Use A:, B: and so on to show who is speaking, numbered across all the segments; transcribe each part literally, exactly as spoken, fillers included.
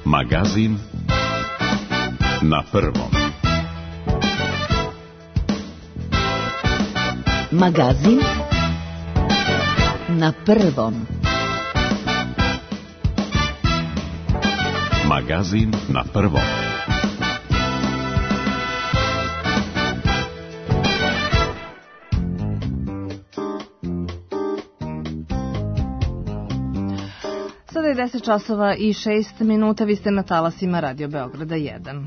A: Magazin na prvom.
B: Magazin na prvom.
A: Magazin na prvom.
C: Sada je deset časova i šest minuta, vi ste na talasima Radio Beograda jedan.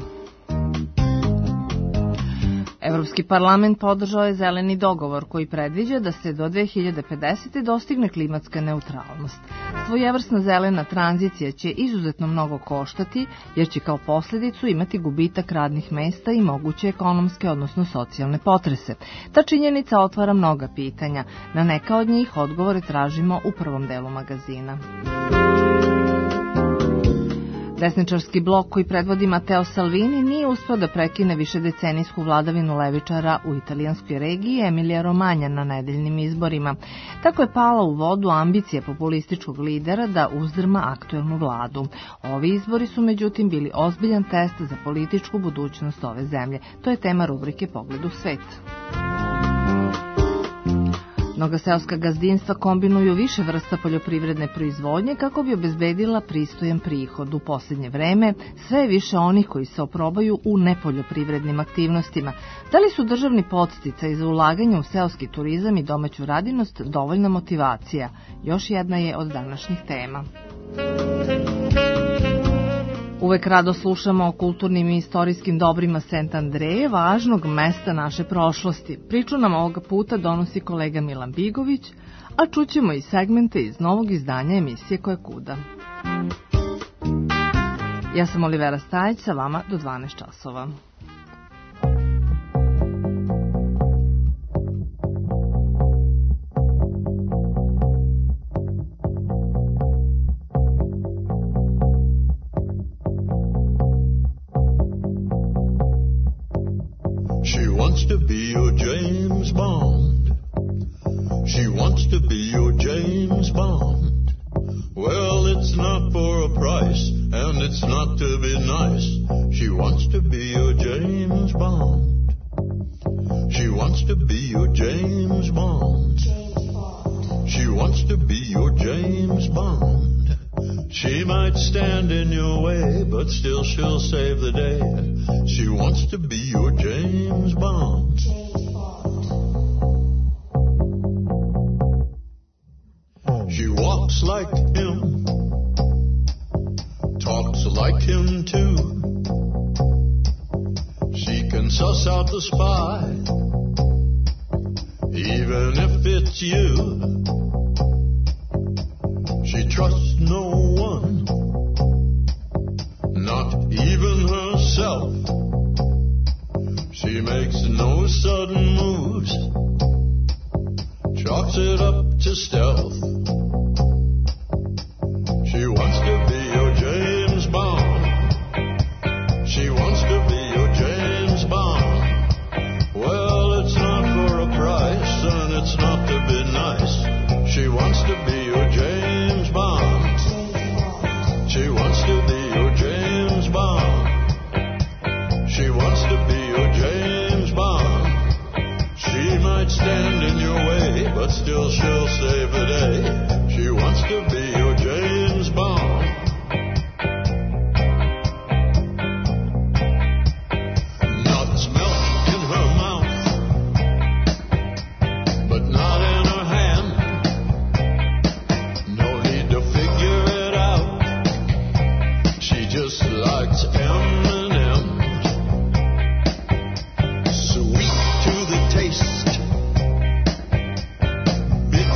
C: Evropski parlament podržao je zeleni dogovor koji predviđa da se do dve hiljade pedesete. dostigne klimatska neutralnost. Svojevrsna zelena tranzicija će izuzetno mnogo koštati, jer će kao posljedicu imati gubitak radnih mesta i moguće ekonomske, odnosno socijalne potrese. Ta činjenica otvara mnoga pitanja. Na neka od njih odgovore tražimo u prvom delu magazina. Desničarski blok koji predvodi Matteo Salvini nije uspeo da prekine višedecenijsku vladavinu levičara u italijanskoj regiji Emilija Romanja na nedeljnim izborima. Tako je pala u vodu ambicija populističkog lidera da uzdrma aktuelnu vladu. Ovi izbori su međutim bili ozbiljan test za političku budućnost ove zemlje. To je tema rubrike Pogled u svet. Mnoga seoska gazdinstva kombinuju više vrsta poljoprivredne proizvodnje kako bi obezbedila pristojan prihod. U posljednje vreme sve je više onih koji se oprobaju u nepoljoprivrednim aktivnostima. Da li su državni podsticaj za ulaganje u seoski turizam i domaću radinost dovoljna motivacija? Još jedna je od današnjih tema. Uvek rado slušamo o kulturnim i istorijskim dobrima Sent Andreje, važnog mesta naše prošlosti. Priču nam ovoga puta donosi kolega Milan Bigović, a čućemo i segmente iz novog izdanja emisije Ko je kuda. Ja sam Olivera Stajić, sa vama do dvanaest časova.
D: She wants to be your James Bond. She wants to be your James Bond. Well, it's not for a price, and it's not to be nice. She wants to be your James Bond. She wants to be your James Bond. She wants to be your James Bond. She might stand in your way, but still she'll save the day. She wants to be your James Bond. She walks like him, talks like him too. She can suss out the spy, even if it's you. She trusts no one, not even herself. She makes no sudden moves, chalks it up to stealth. She wants to be your James Bond. She wants to be your James Bond. Well, it's not for a price, and it's not to be nice. She wants to be your James Bond. She wants to be your James Bond. She wants to be your James Bond. She might stand in your way, but still she'll save the day. She wants to be your James Bond. Nuts melt in her mouth, but not in her hand. No need to figure it out. She just likes M and M's. Sweet to the taste, bitter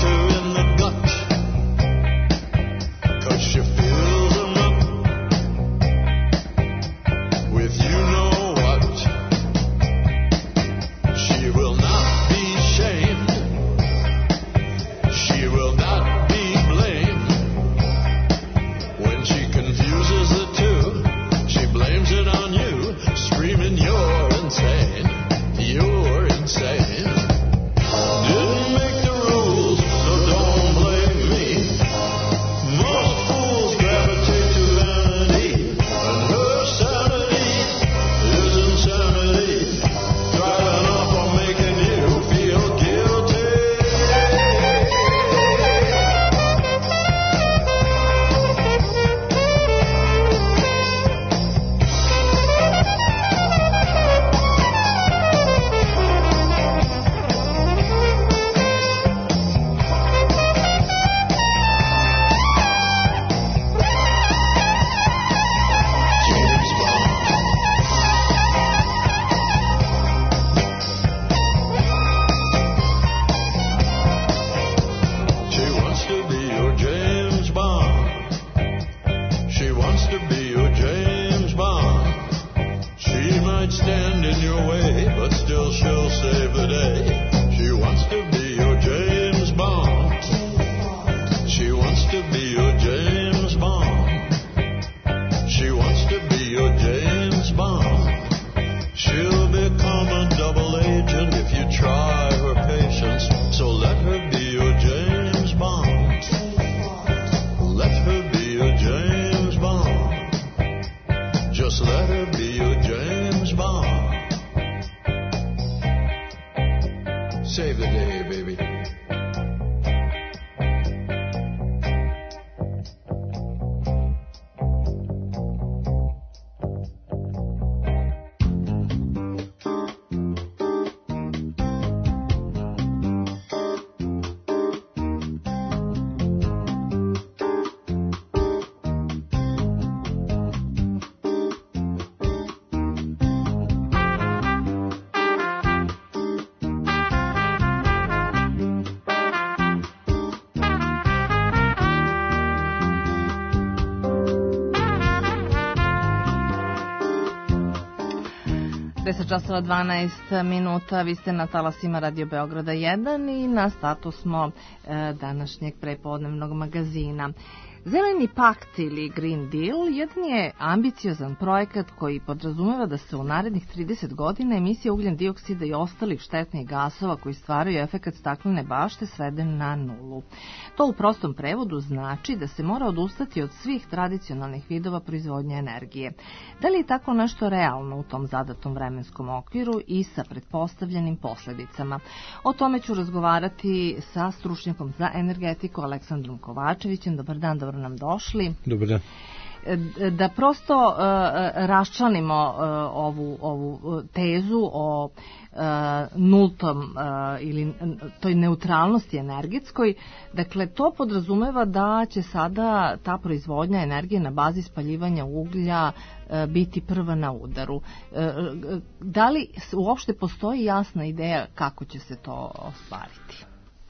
C: deset časova dvanaest minuta, vi ste na talasima Radio Beograda jedan i na startu smo e, današnjeg prepodnevnog magazina. Zeleni pakt ili Green Deal jedan je ambiciozan projekat koji podrazumeva da se u narednih trideset godina emisija ugljen dioksida i ostalih štetnih gasova koji stvaraju efekat staklene bašte svede na nulu. To u prostom prevodu znači da se mora odustati od svih tradicionalnih vidova proizvodnje energije. Da li je tako nešto realno u tom zadatom vremenskom okviru i sa pretpostavljenim posledicama? O tome ću razgovarati sa stručnjakom za energetiku Aleksandrom Kovačevićem. Dobar dan, dobro nam došli.
B: Dobar dan.
C: Da prosto uh, raščlanimo uh, ovu, ovu tezu o uh, nultom uh, ili toj neutralnosti energetskoj, dakle to podrazumeva da će sada ta proizvodnja energije na bazi spaljivanja uglja uh, biti prva na udaru. Uh, da li uopšte postoji jasna ideja kako će se to ostvariti?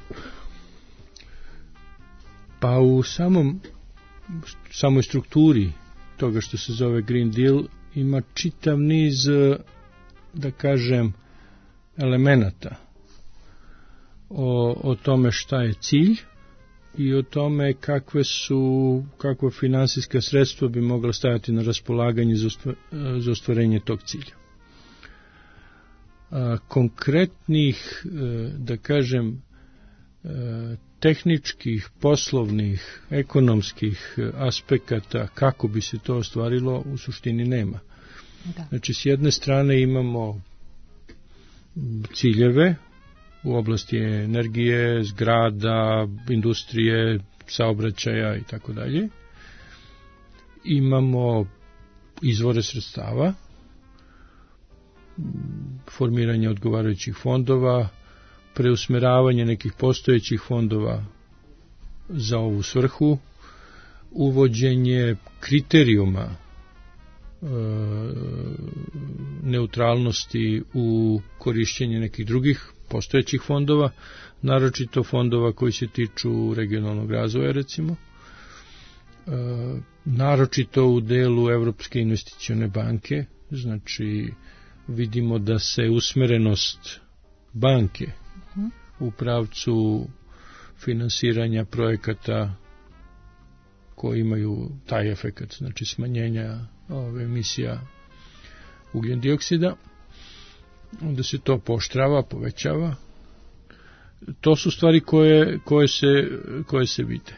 B: Pa u samom samoj strukturi toga što se zove Green Deal ima čitav niz, da kažem, elemenata o, o tome šta je cilj i o tome kakve su, kakva finansijska sredstva bi mogla staviti na raspolaganje za, ostva, za ostvarenje tog cilja. A, konkretnih, da kažem, tehničkih, poslovnih, ekonomskih aspekata kako bi se to ostvarilo u suštini nema. Da. Znači, s jedne strane imamo ciljeve u oblasti energije, zgrada, industrije, saobraćaja i tako dalje. Imamo izvore sredstava, formiranje odgovarajućih fondova, preusmeravanje nekih postojećih fondova za ovu svrhu, uvođenje kriterijuma e, neutralnosti u korišćenje nekih drugih postojećih fondova, naročito fondova koji se tiču regionalnog razvoja, recimo, e, naročito u delu Evropske investicione banke, znači vidimo da se usmerenost banke u pravcu finansiranja projekata koji imaju taj efekat, znači smanjenja ove emisija ugljen dioksida, onda se to pooštrava, povećava. To su stvari koje, koje, se, koje se vide.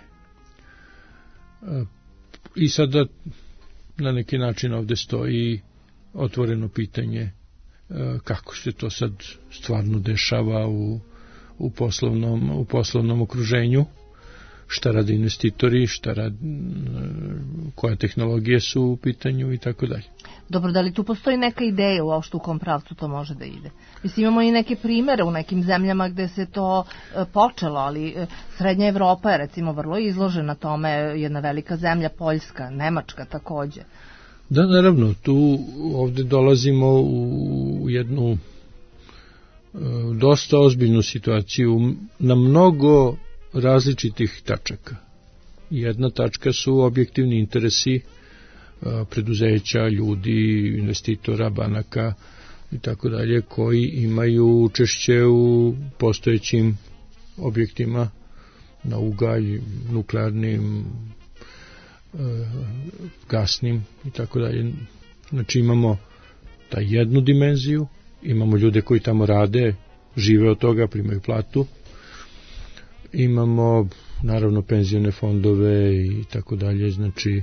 B: I sada na neki način ovde stoji otvoreno pitanje kako se to sad stvarno dešava u, u, poslovnom, u poslovnom okruženju, šta rade investitori, šta rade, koje tehnologije su u pitanju i tako dalje.
C: Dobro, da li tu postoji neka ideja uopšte u kom pravcu to može da ide? Mislim, imamo i neke primere u nekim zemljama gde se to e, počelo, ali e, Srednja Evropa je recimo vrlo izložena tome, jedna velika zemlja, Poljska, Nemačka takođe.
B: Da, naravno, tu ovde dolazimo u jednu e, dosta ozbiljnu situaciju na mnogo različitih tačaka. Jedna tačka su objektivni interesi e, preduzeća, ljudi, investitora, banaka i tako dalje, koji imaju učešće u postojećim objektima na ugalj, nuklearnim, gasnim i tako dalje. Znači imamo ta jednu dimenziju, imamo ljude koji tamo rade, žive od toga, primaju platu, imamo naravno penzione fondove i tako dalje, znači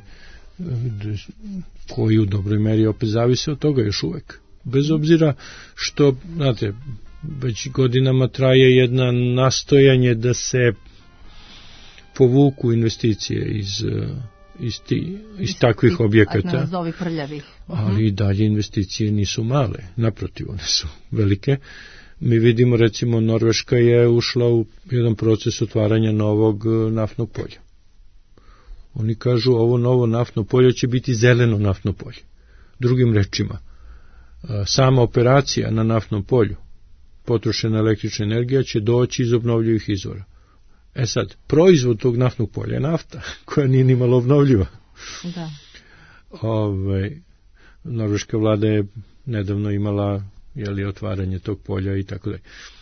B: koji u dobroj meri opet zavise od toga još uvek. Bez obzira što, znate, već godinama traje jedna nastojanje da se povuku investicije iz iz, ti, iz takvih objekata, ali dalje investicije nisu male, naprotiv, one su velike. Mi vidimo, recimo, Norveška je ušla u jedan proces otvaranja novog naftnog polja. Oni kažu, ovo novo naftno polje će biti zeleno naftno polje. Drugim rečima, sama operacija na naftnom polju, potrošena električna energija će doći iz obnovljivih izvora. E sad, proizvod tog naftnog polja je nafta, koja nije ni malo obnovljiva.
C: Da.
B: Ove, norveška vlada je nedavno imala jeli, otvaranje tog polja i tako dalje.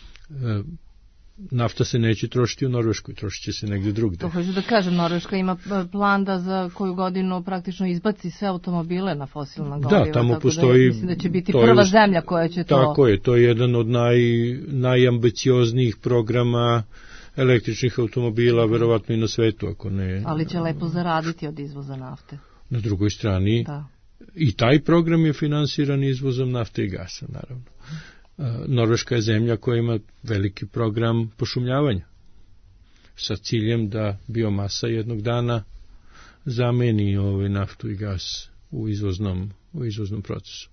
B: Nafta se neće trošiti u Norveškoj, trošit će se negdje drugde.
C: To hoću da kažem, Norveška ima plan da za koju godinu praktično izbaci sve automobile na fosilna goriva.
B: Da, tamo postoji...
C: Da, mislim da će biti prva je, zemlja koja će to...
B: Tako je, to je jedan od naj, najambicioznijih programa električnih automobila, verovatno i na svetu, ako ne...
C: Ali će lepo zaraditi od izvoza nafte.
B: Na drugoj strani,
C: da.
B: I taj program je finansiran izvozom nafte i gasa, naravno. Norveška je zemlja koja ima veliki program pošumljavanja sa ciljem da biomasa jednog dana zameni ovaj naftu i gas u izvoznom, u izvoznom procesu.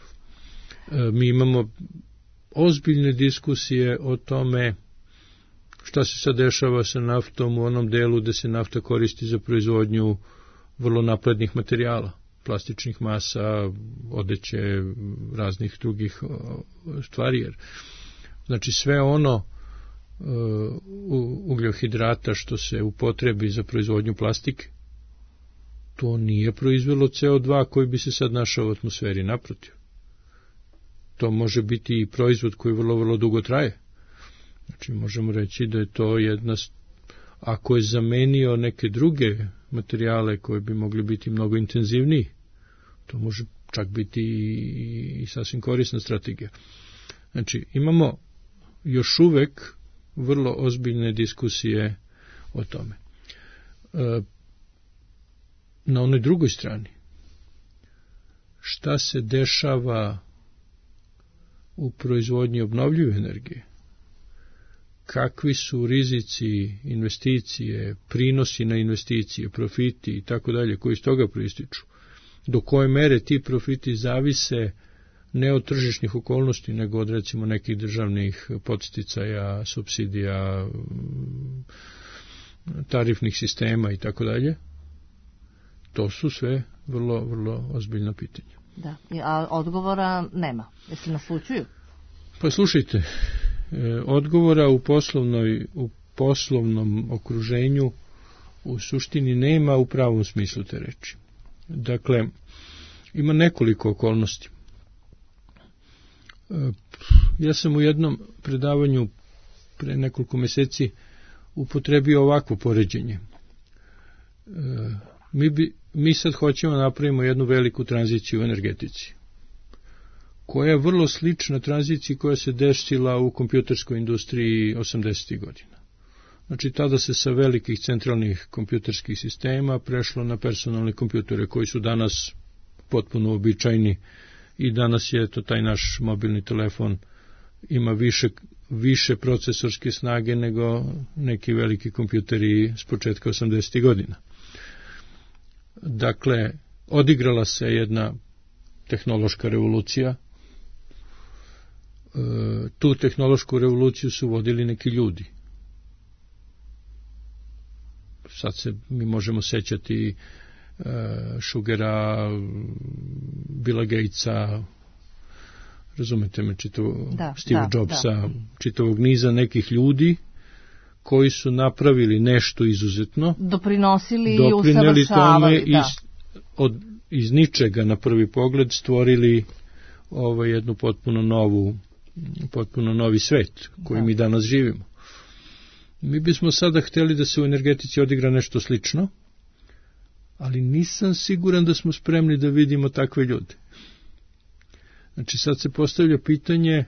B: Mi imamo ozbiljne diskusije o tome šta se sad dešava sa naftom u onom delu gde se nafta koristi za proizvodnju vrlo naprednih materijala, plastičnih masa, odeće, raznih drugih stvari. Jer, znači sve ono uh, ugljohidrata što se upotrebi za proizvodnju plastike, to nije proizvelo ce o dva koji bi se sad našao u atmosferi, naprotiv. To može biti i proizvod koji vrlo, vrlo dugo traje. Znači možemo reći da je to jedna, ako je zamenio neke druge materijale koji bi mogli biti mnogo intenzivniji, to može čak biti i, i sasvim korisna strategija. Znači, imamo još uvek vrlo ozbiljne diskusije o tome. E, na onoj drugoj strani, šta se dešava u proizvodnji obnovljive energije? Kakvi su rizici, investicije, prinosi na investicije, profiti i tako dalje koji iz toga proističu? Do koje mere ti profiti zavise ne od tržišnih okolnosti, nego od recimo nekih državnih podsticaja, subsidija, tarifnih sistema i tako dalje? To su sve vrlo, vrlo ozbiljna pitanja.
C: Da, a odgovora nema. Jesi naslučuju?
B: Pa slušajte, odgovora u poslovnoj, u poslovnom okruženju u suštini nema u pravom smislu te reči. Dakle, ima nekoliko okolnosti. Ja sam u jednom predavanju pre nekoliko meseci upotrebio ovakvo poređenje. Mi, bi, mi sad hoćemo napravimo jednu veliku tranziciju u energetici, koja je vrlo slična tranziciji koja se desila u kompjuterskoj industriji osamdesetih godina. Znači, tada se sa velikih centralnih kompjuterskih sistema prešlo na personalne kompjutere koji su danas potpuno običajni i danas je to taj naš mobilni telefon ima više, više procesorske snage nego neki veliki kompjuteri s početka osamdesetih godina. Dakle, odigrala se jedna tehnološka revolucija. E, tu tehnološku revoluciju su vodili neki ljudi. Sad se mi možemo sećati e, Sugara, Billa Gatesa, razumete me, čitavog, da, Steve da, Jobsa, da. čitavog niza nekih ljudi koji su napravili nešto izuzetno,
C: doprinosili i usavršavali,
B: tome da. iz, od, iz ničega na prvi pogled stvorili ovo jednu potpuno novu, potpuno novi svet koji da. mi danas živimo. Mi bismo sada hteli da se u energetici odigra nešto slično, ali nisam siguran da smo spremni da vidimo takve ljude. Znači sad se postavlja pitanje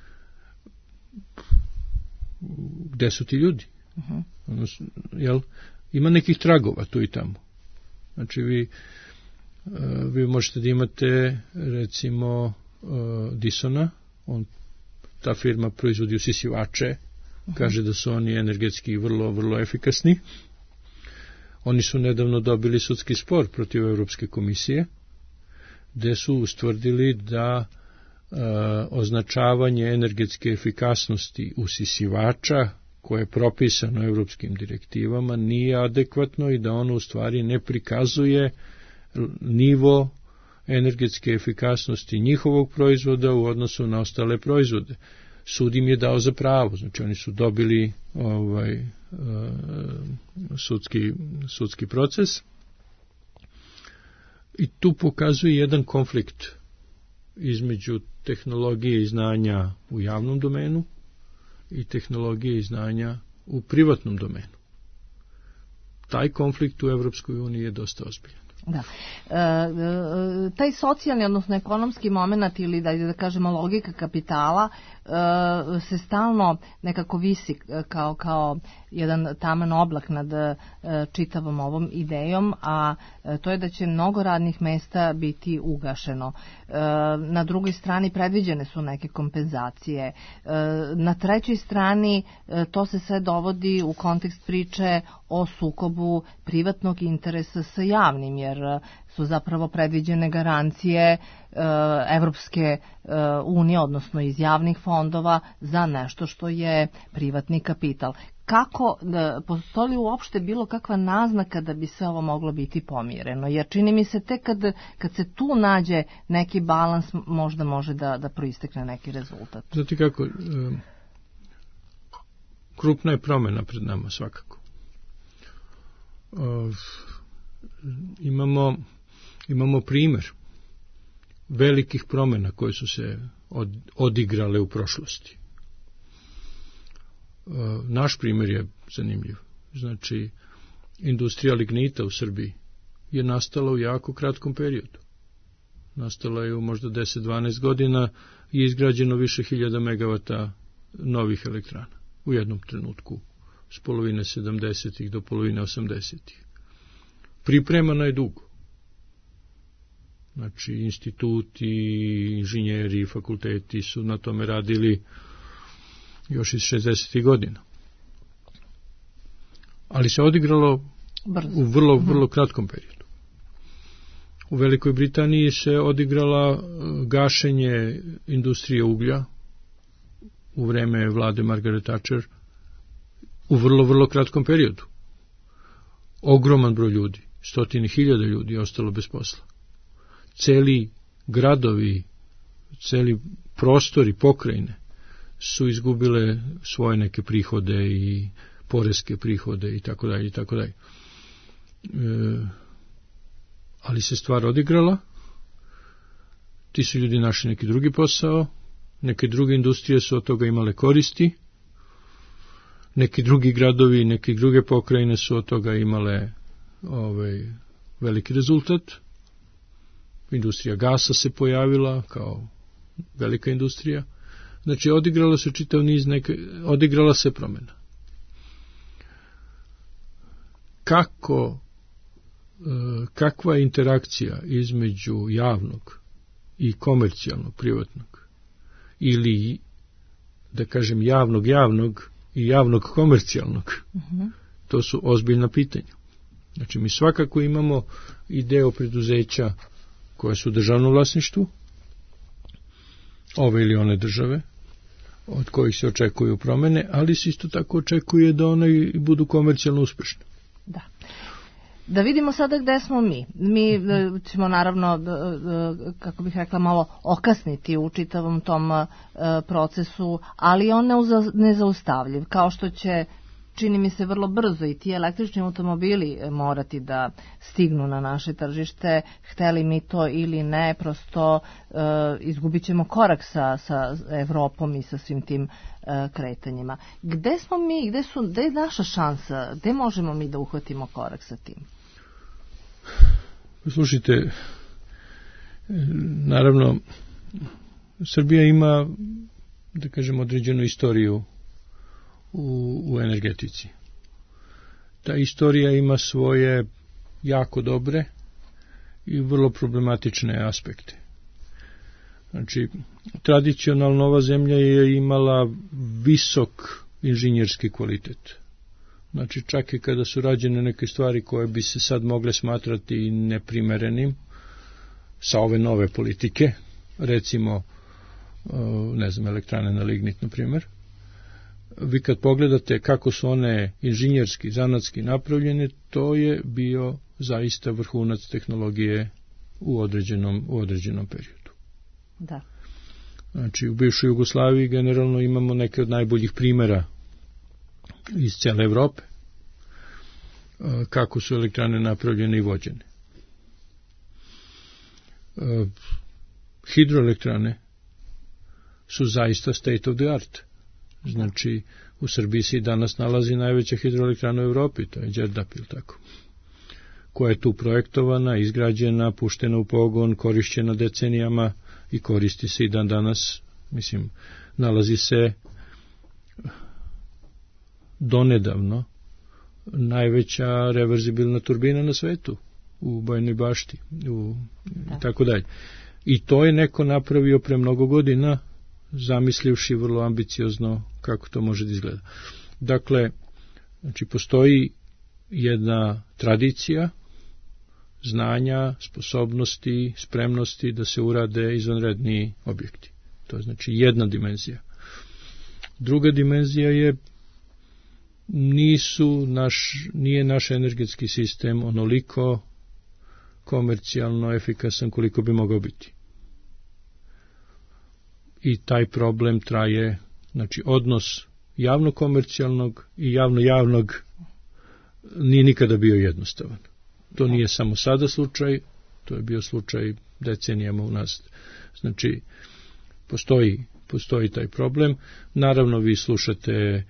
B: gde su ti ljudi? Uh-huh. Odnosno, jel, ima nekih tragova tu i tamo. Znači vi, vi možete da imate recimo Dysona, on, ta firma proizvodi usisivače, uh-huh. kaže da su oni energetski vrlo, vrlo efikasni. Oni su nedavno dobili sudski spor protiv Evropske komisije, gde su ustvrdili da Uh, označavanje energetske efikasnosti usisivača koje je propisano evropskim direktivama nije adekvatno i da ono u stvari ne prikazuje nivo energetske efikasnosti njihovog proizvoda u odnosu na ostale proizvode. Sud im je dao za pravo, znači oni su dobili ovaj, uh, sudski, sudski proces i tu pokazuje jedan konflikt između tehnologije i znanja u javnom domenu i tehnologije i znanja u privatnom domenu. Taj konflikt u Evropskoj uniji je dosta ozbiljan.
C: Da. E, taj socijalni, odnosno ekonomski moment ili da, da kažemo logika kapitala e, se stalno nekako visi kao, kao jedan taman oblak nad e, čitavom ovom idejom, a e, to je da će mnogo radnih mesta biti ugašeno. E, na drugoj strani predviđene su neke kompenzacije. E, na trećoj strani e, to se sve dovodi u kontekst priče o sukobu privatnog interesa sa javnim, jer su zapravo predviđene garancije e, Evropske e, unije, odnosno iz javnih fondova, za nešto što je privatni kapital. Kako, da, postoji li uopšte bilo kakva naznaka da bi sve ovo moglo biti pomireno? Jer čini mi se tek kad, kad se tu nađe neki balans, možda može da, da proistekne neki rezultat.
B: Znate kako, e, krupna je promjena pred nama svakako. E, imamo imamo primjer velikih promjena koje su se od, odigrale u prošlosti. E, naš primjer je zanimljiv. Znači, industrija lignita u Srbiji je nastala u jako kratkom periodu. Nastala je u možda deset do dvanaest godina i izgrađeno više hiljada megavata novih elektrana u jednom trenutku, s polovine sedamdesetih do polovine osamdesetih. Pripremano je dugo. Znači, instituti, inženjeri, fakulteti su na tome radili još iz šezdesetih godina. Ali se odigralo Brzo. u vrlo, vrlo kratkom periodu. U Velikoj Britaniji se odigrala gašenje industrije uglja u vreme vlade Margaret Thatcher u vrlo, vrlo kratkom periodu. Ogroman broj ljudi, stotine hiljada ljudi je ostalo bez posla. Celi gradovi, celi prostori, pokrajine su izgubile svoje neke prihode i poreske prihode i tako dalje i tako dalje. E, ali se stvar odigrala, ti su ljudi našli neki drugi posao, neke druge industrije su od toga imale koristi, neki drugi gradovi, neke druge pokrajine su od toga imale ovaj, veliki rezultat. Industrija gasa se pojavila kao velika industrija. Znači, odigrala se čitav niz neke, odigrala se promjena. Kako, kakva je interakcija između javnog i komercijalnog, privatnog, ili, da kažem, javnog javnog i javnog komercijalnog, uh-huh. To su ozbiljna pitanja. Znači, mi svakako imamo ideju preduzeća koje su u državnom vlasništvu, ove ili one države, od kojih se očekuju promjene, ali se isto tako očekuje da one budu komercijalno uspešne.
C: Da. Da vidimo sada gde smo mi. Mi ćemo naravno, kako bih rekla, malo okasniti u čitavom tom procesu, ali on nezaustavljiv, kao što će, čini mi se, vrlo brzo i ti električni automobili morati da stignu na naše tržište, hteli mi to ili ne, prosto e, izgubit ćemo korak sa, sa Evropom i sa svim tim e, kretanjima. Gde smo mi, gde, su, gde je naša šansa, gde možemo mi da uhvatimo korak sa tim?
B: Slušajte, naravno, Srbija ima, da kažem, određenu istoriju U, u energetici. Ta istorija ima svoje jako dobre i vrlo problematične aspekte. Znači, tradicionalno ova zemlja je imala visok inženjerski kvalitet. Znači, čak i kada su rađene neke stvari koje bi se sad mogle smatrati neprimerenim sa ove nove politike, recimo, ne znam, elektrane na lignit, na primjer, vi kad pogledate kako su one inženjerski, zanatski napravljene, to je bio zaista vrhunac tehnologije u određenom, u određenom periodu.
C: Da.
B: Znači, u bivšoj Jugoslaviji generalno imamo neke od najboljih primjera iz cijele Evrope, kako su elektrane napravljene i vođene. hidroelektrane su zaista state of the art. Znači, u Srbiji se danas nalazi najveća hidroelektrana u Evropi, to je Đerdap, ili tako, koja je tu projektovana, izgrađena, puštena u pogon, korišćena decenijama i koristi se i dan danas. Mislim, nalazi se donedavno najveća reverzibilna turbina na svetu u Bajinoj Bašti u, i tako dalje. I to je neko napravio pre mnogo godina, zamislivši vrlo ambiciozno kako to može da izgleda. Dakle, znači, postoji jedna tradicija znanja, sposobnosti, spremnosti da se urade izvanredni objekti. To je znači jedna dimenzija. Druga dimenzija je nisu naš, nije naš energetski sistem onoliko komercijalno efikasan koliko bi mogao biti. I taj problem traje, znači odnos javno-komercijalnog i javno-javnog nije nikada bio jednostavan. To nije samo sada slučaj, to je bio slučaj decenijama unazad. Znači, postoji, postoji taj problem. Naravno, vi slušate e,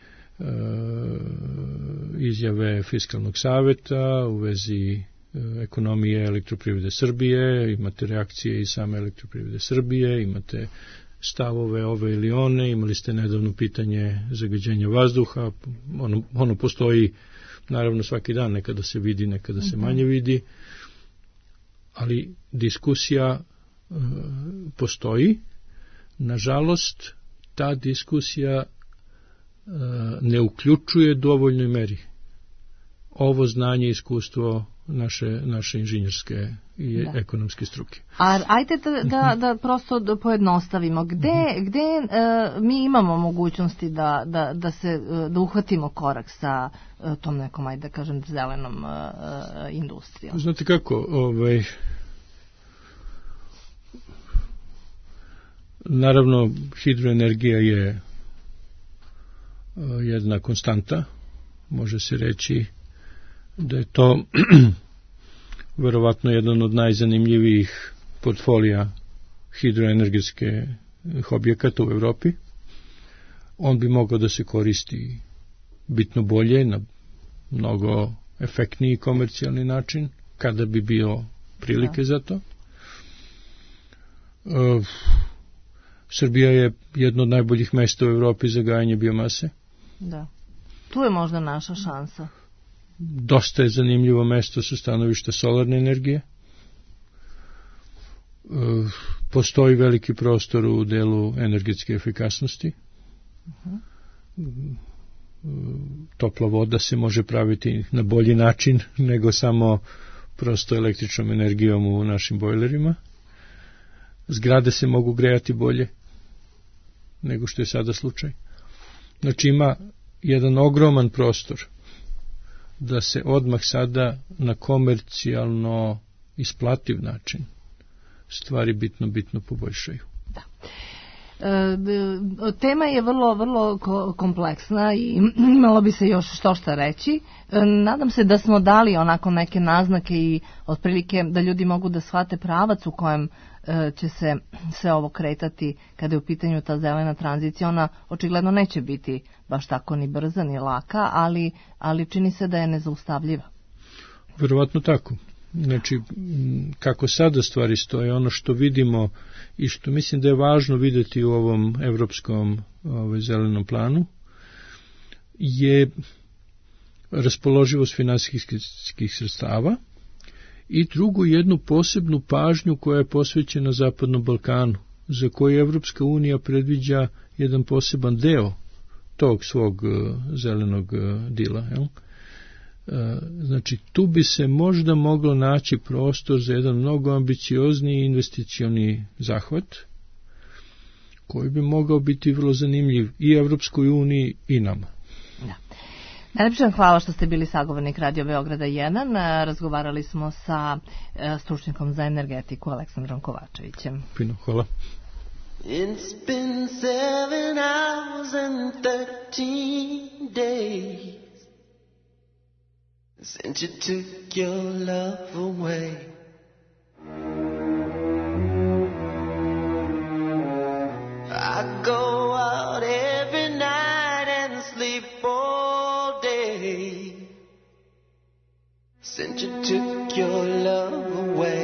B: izjave Fiskalnog saveta u vezi e, ekonomije Elektroprivrede Srbije, imate reakcije i same Elektroprivrede Srbije, imate stavove ove ili one, imali ste nedavno pitanje zagađenja vazduha, ono, ono postoji naravno svaki dan, nekada se vidi, nekada se manje vidi, ali diskusija e, postoji. Nažalost, ta diskusija e, ne uključuje dovoljnoj meri ovo znanje i iskustvo naše, naše inženjerske i da. ekonomske struke.
C: A ajde da, da, da prosto da pojednostavimo. Gde, gde uh, mi imamo mogućnosti da, da, da se da uhvatimo korak sa uh, tom nekom, ajde da kažem, zelenom uh, industrijom?
B: Znate kako, ovaj, naravno, hidroenergija je uh, jedna konstanta, može se reći da je to verovatno jedan od najzanimljivijih portfolija hidroenergetske objekata u Evropi. On bi mogao da se koristi bitno bolje, na mnogo efektniji komercijalni način, kada bi bio prilike da. za to. Uh, Srbija je jedno od najboljih mesta u Evropi za gajanje biomase. Da.
C: Tu je možda naša šansa.
B: Dosta je zanimljivo mesto sa stanovišta solarne energije. E, postoji veliki prostor u delu energetske efikasnosti. Uh-huh. Topla voda se može praviti na bolji način nego samo prosto električnom energijom u našim bojlerima. Zgrade se mogu grejati bolje nego što je sada slučaj. Znači, ima jedan ogroman prostor da se odmah sada na komercijalno isplativ način stvari bitno, bitno poboljšaju.
C: Da. E, tema je vrlo, vrlo kompleksna i imalo bi se još što šta reći. E, nadam se da smo dali onako neke naznake i otprilike da ljudi mogu da shvate pravac u kojem e, će se sve ovo kretati kada je u pitanju ta zelena tranzicija. Ona očigledno neće biti baš tako ni brza ni laka, ali, ali čini se da je nezaustavljiva.
B: Verovatno tako. Znači, kako sada stvari stoje, ono što vidimo i što mislim da je važno videti u ovom evropskom ovaj, zelenom planu, je raspoloživost finansijskih sredstava i drugu jednu posebnu pažnju koja je posvećena Zapadnom Balkanu, za koju Evropska unija predviđa jedan poseban deo tog svog uh, zelenog uh, dila, jel? Znači, tu bi se možda moglo naći prostor za jedan mnogo ambiciozniji investicioni zahvat, koji bi mogao biti vrlo zanimljiv i Evropskoj uniji i nama.
C: Da. Najlepše vam hvala što ste bili sagovornik Radio Beograda jedan. Razgovarali smo sa stručnjakom za energetiku Aleksandrom Kovačevićem.
B: Fino, hvala.
E: It's been seven hours and thirteen days since you took your love away. day since you took your love away.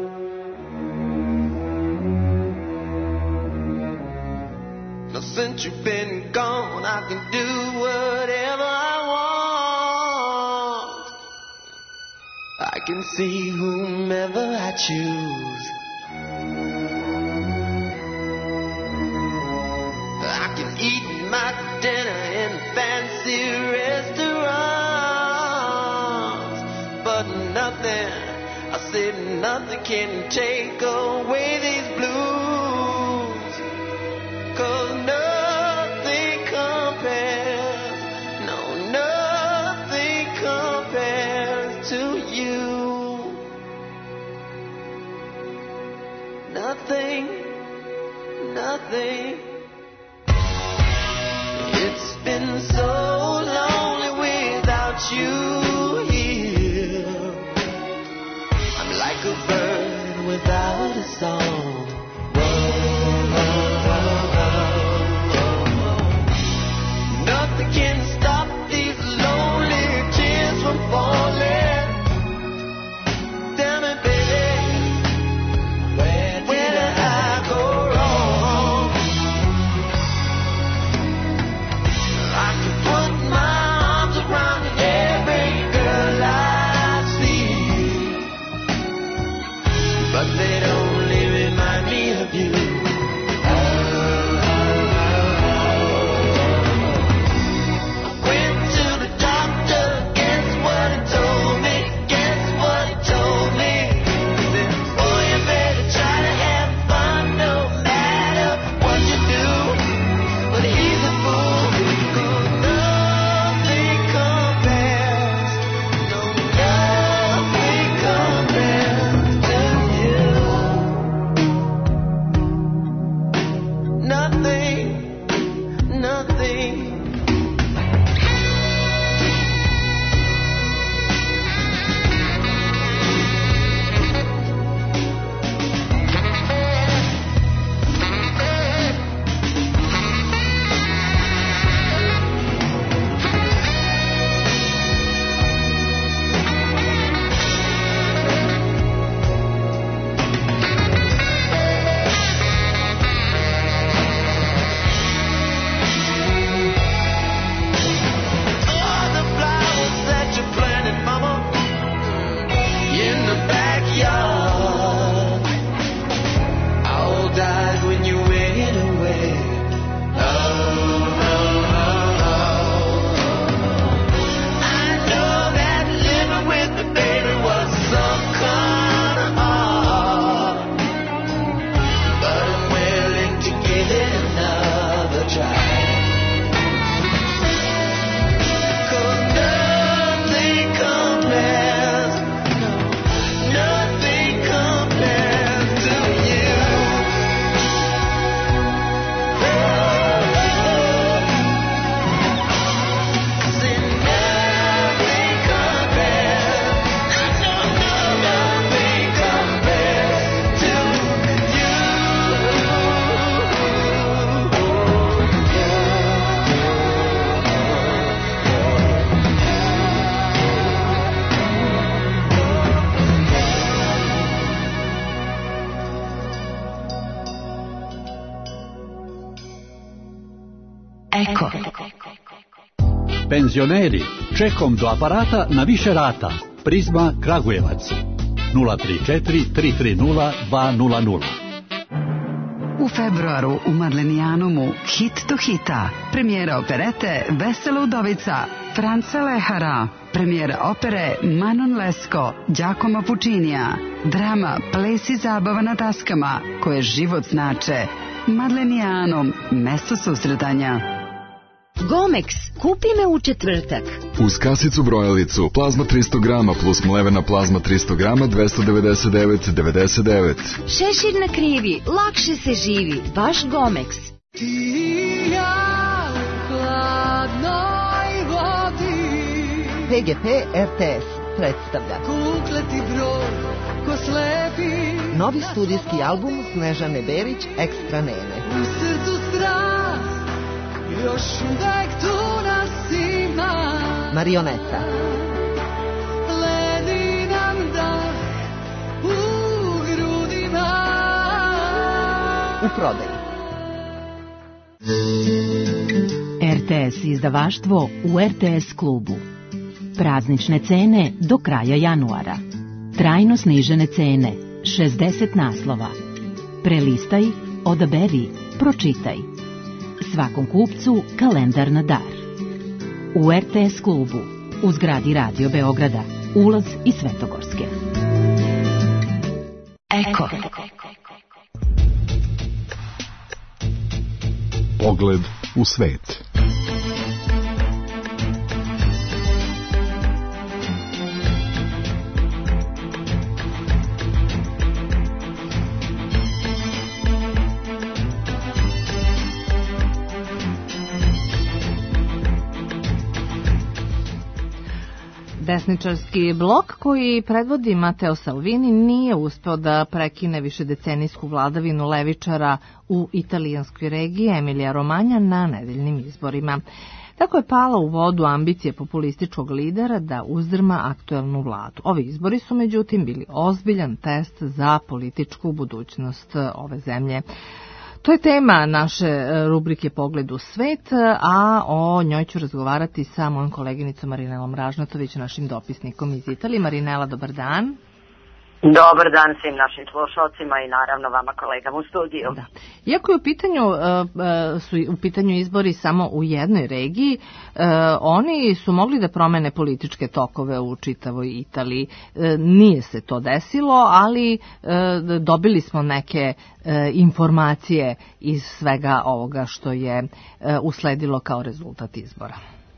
E: Now since you've been gone, I can do whatever I want. I can see whomever I choose. I can eat my dinner in fancy restaurants, but nothing, I said nothing can take away these blues, 'cause nothing compares, no, nothing compares to you. Nothing, nothing. It's been so lonely without you here. I'm like a bird without a song. Whoa, whoa, whoa, whoa, whoa. Nothing can stop these lonely tears from falling. Tell me, baby, where did, where did I, I go wrong? I can put my arms around every girl I see, but they only remind me of you. I went to the doctor, guess what he told me? Guess what he told me? He said, boy, you better try to have fun no matter what you do. But he's a fool, 'cause nothing compares, no, nothing compares to you. Nothing, nothing. All the flowers that you planted, mama, in the backyard, all died when you went away. Oh, oh, oh, oh. I know that living with the baby was some kind of art, but I'm willing to give it another try. 'Cause nothing compares, no, nothing compares to you. Oh, I said nothing compares, no, no, nothing compares to you.
F: Eko.
G: Penzioneri, čekom do aparata na više rata. Prizma Kragujevac. nula tri četiri tri tri nula dva nula nula.
F: U februaru u Marlenijanumu hit do hita. Premijera operete Vesela udovica Franca Lehara. Premijera opere Manon Lescaut Giacomo Puccinija. Drama Ples i zabava na daskama koje život znače. Marlenijanum, mesto susretanja.
H: Gomex, kupi me u četvrtak.
I: Uz kasicu brojalicu, plazma tristo grama plus mlevena plazma tristo grama, dvesta devedeset devet devedeset devet.
H: Šešir na krivi, lakše se živi, baš Gomex.
J: Ti i ja u hladnoj vodi.
K: P G P R T S predstavlja
J: Kukleti brod ko slepi.
K: novi studijski album Snežane Berić Ekstra Nene.
J: U srcu strast još uvek tu nas ima.
K: Marioneta.
J: Ledi nam dah u grudima.
K: U prodaju.
L: R T S izdavaštvo u R T S klubu. Praznične cene do kraja januara. Trajno snižene cene, šezdeset naslova. Prelistaj, odaberi, pročitaj. Svakom kupcu kalendar na dar. U R T S klubu, u zgradi Radio Beograda, ulaz iz Svetogorske. Eko.
I: Pogled u svet.
C: Desničarski blok koji predvodi Matteo Salvini nije uspeo da prekine višedecenijsku vladavinu levičara u italijanskoj regiji Emilija Romanja na nedeljnim izborima. Tako je pala u vodu ambicije populističkog lidera da uzdrma aktuelnu vladu. Ovi izbori su međutim bili ozbiljan test za političku budućnost ove zemlje. To je tema naše rubrike Pogled u svet, a o njoj ću razgovarati sa mojom koleginicom Marinelom Ražnatović, našim dopisnikom iz Italije. Marinela, dobar dan.
M: Dobar dan svim našim slušalcima i naravno vama kolegama u studiju.
C: Da. Iako je u pitanju, su u pitanju izbori samo u jednoj regiji, oni su mogli da promene političke tokove u čitavoj Italiji. Nije se to desilo, ali dobili smo neke informacije iz svega ovoga što je usledilo kao rezultat izbora.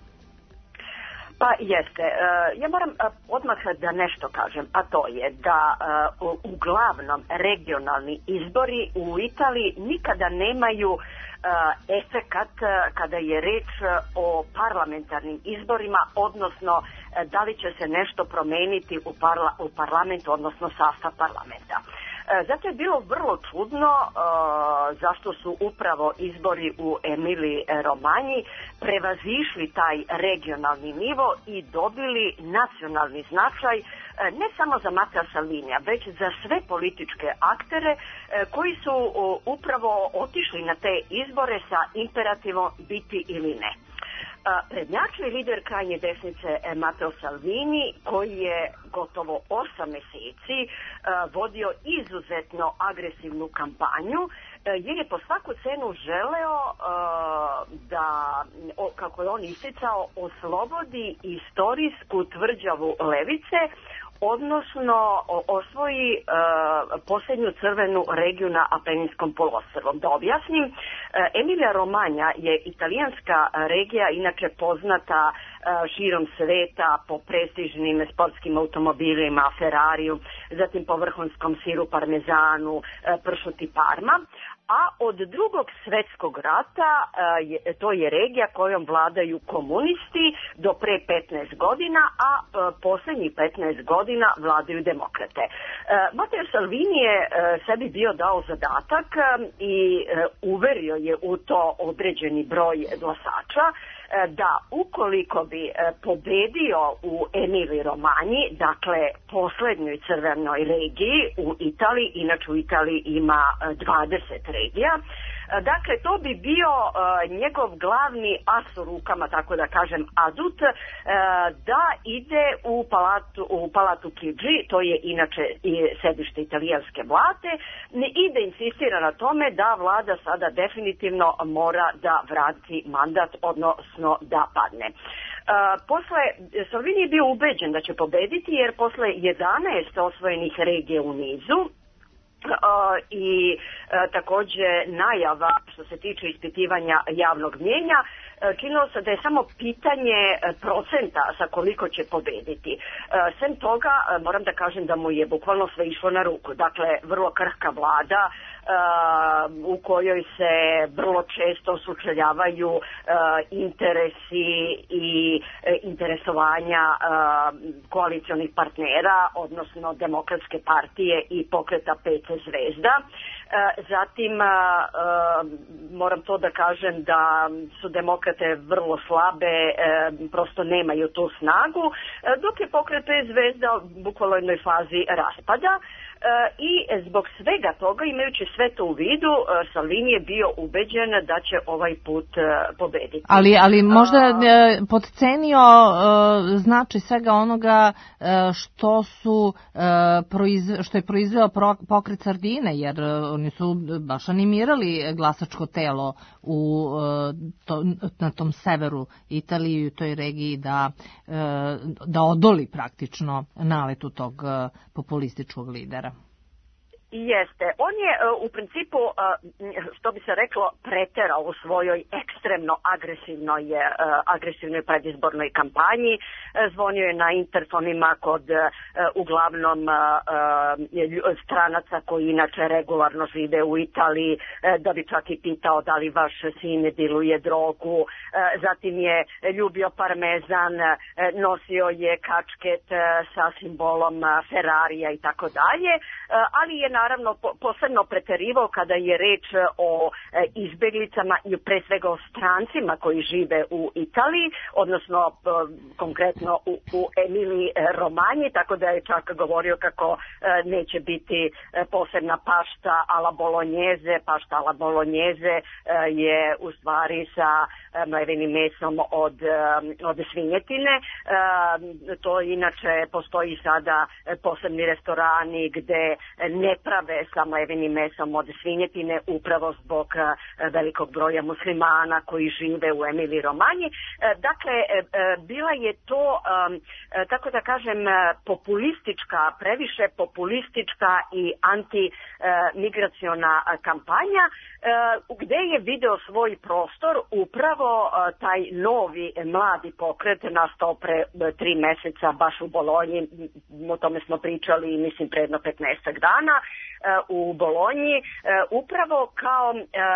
M: Pa jeste. Ja moram odmah da nešto kažem, a to je da uglavnom regionalni izbori u Italiji nikada nemaju efekat kada je reč o parlamentarnim izborima, odnosno da li će se nešto promeniti u, parla, u parlamentu, odnosno sastav parlamenta. Zato je bilo vrlo čudno uh, zašto su upravo izbori u Emiliji Romanji prevazišli taj regionalni nivo i dobili nacionalni značaj uh, ne samo za Matteo Salvinija, već za sve političke aktere uh, koji su uh, upravo otišli na te izbore sa imperativom biti ili ne. Prednjačni lider krajnje desnice Matteo Salvini, koji je gotovo osam meseci vodio izuzetno agresivnu kampanju, jer je po svaku cenu želeo da, kako je on isticao, oslobodi istorijsku tvrđavu levice, odnosno osvoji e, posljednju crvenu regiju na Apeninskom poluostrvu. Da objasnim, e, Emilija Romanja je italijanska regija, inače poznata e, širom sveta po prestižnim sportskim automobilima, Ferrariju, zatim po vrhunskom siru parmezanu, e, pršuti Parma. A od drugog svjetskog rata je, to je regija kojom vladaju komunisti do pre petnaest godina, a posljednjih petnaest godina vladaju demokrate. Matteo Salvini je sebi bio dao zadatak i uverio je u to određeni broj glasača da ukoliko bi pobedio u Emiliji Romanji, dakle posljednjoj crvenoj regiji u Italiji, inače u Italiji ima dvadeset regija, dakle to bi bio uh, njegov glavni as u rukama, tako da kažem adut, uh, da ide u palatu, u palatu Chigi, to je inače i sedište italijanske vlade, i da insistira na tome da vlada sada definitivno mora da vrati mandat, odnosno da padne. Uh, posle, Salvini je bio ubeđen da će pobediti, jer posle jedanaest osvojenih regija u nizu, Uh, i uh, također najava što se tiče ispitivanja javnog mnijenja, uh, činilo se da je samo pitanje uh, procenta sa koliko će pobediti. Uh, sem toga, uh, moram da kažem da mu je bukvalno sve išlo na ruku. Dakle, vrlo krhka vlada, uh, u kojoj se vrlo često sučeljavaju interesi i interesovanja koalicionih partnera, odnosno Demokratske partije i pokreta Pet zvezda. Zatim moram to da kažem da su demokrate vrlo slabe, prosto nemaju tu snagu, dok je pokret Pet zvezda u bukvalno jednoj fazi raspada. I zbog svega toga, imajući sve to u vidu, Salvini je bio ubeđen da će ovaj put pobediti.
C: Ali, ali možda je podcenio znači svega onoga što su što je proizveo pokret Sardine, jer oni su baš animirali glasačko telo u, to, na tom severu Italije, u toj regiji, da, da odoli praktično naletu tog populističkog lidera.
M: Jeste. On je u principu, što bi se reklo, preterao u svojoj ekstremno agresivnoj, agresivnoj predizbornoj kampanji. Zvonio je na interfonima kod uglavnom stranaca koji inače regularno žive u Italiji, da bi čak i pitao da li vaš sin diluje drogu. Zatim je ljubio parmezan, nosio je kačket sa simbolom Ferrarija i tako dalje, ali je naravno posebno preterivao kada je reč o izbeglicama i pre svega o strancima koji žive u Italiji, odnosno konkretno u, u Emiliji Romanji, tako da je čak govorio kako neće biti posebna pašta alla bolognese. Pašta alla bolognese je u stvari sa mlevenim mesom od, od svinjetine. To inače postoji sada posebni restorani gde ne prave sa mlevenim mesom od svinjetine upravo zbog velikog broja muslimana koji žive u Emiliji Romanji. Dakle, bila je to, tako da kažem, populistička, previše populistička i antimigraciona kampanja, gde je video svoj prostor upravo taj novi mladi pokret nastao pre tri meseca baš u Bolonji. O tome smo pričali, mislim, pre jedno petnaestak dana u Bolonji, upravo kao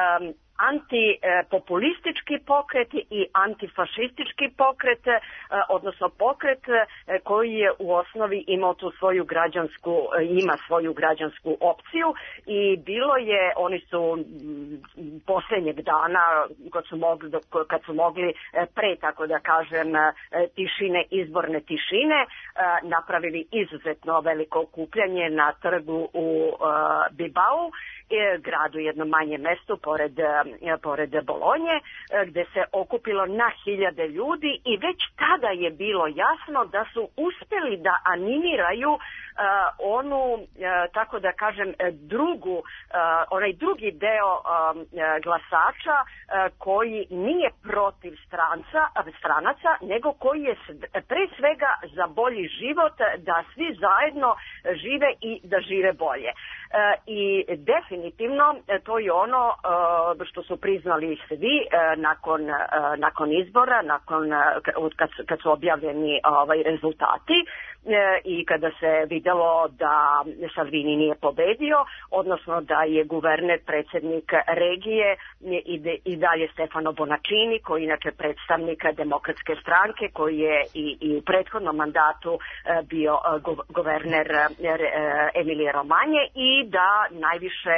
M: antipopulistički pokret i antifašistički pokret, odnosno pokret koji je u osnovi imao tu svoju građansku, ima svoju građansku opciju i bilo je, oni su posljednjeg dana kad su mogli, kad su mogli pre, tako da kažem, tišine, izborne tišine, napravili izuzetno veliko okupljanje na trgu u Bilbao, gradu, jedno manje mesto pored, pored Bolonje, gde se okupilo na hiljade ljudi i već tada je bilo jasno da su uspeli da animiraju uh, onu, uh, tako da kažem, drugu, uh, onaj drugi deo uh, glasača uh, koji nije protiv stranca, stranaca, nego koji je pre svega za bolji život, da svi zajedno žive i da žive bolje. Uh, I definitivno to je ono uh, što su priznali svi uh, nakon, uh, nakon izbora, nakon uh, kad, su, kad su objavljeni ovaj, rezultati uh, i kada se videlo da Salvini nije pobedio, odnosno da je guverner, predsjednik regije i, de, i dalje Stefano Bonaccini, koji je inače predstavnik Demokratske stranke, koji je i, i u prethodnom mandatu uh, bio uh, gu, guverner uh, Emilije Romanje, i da najviše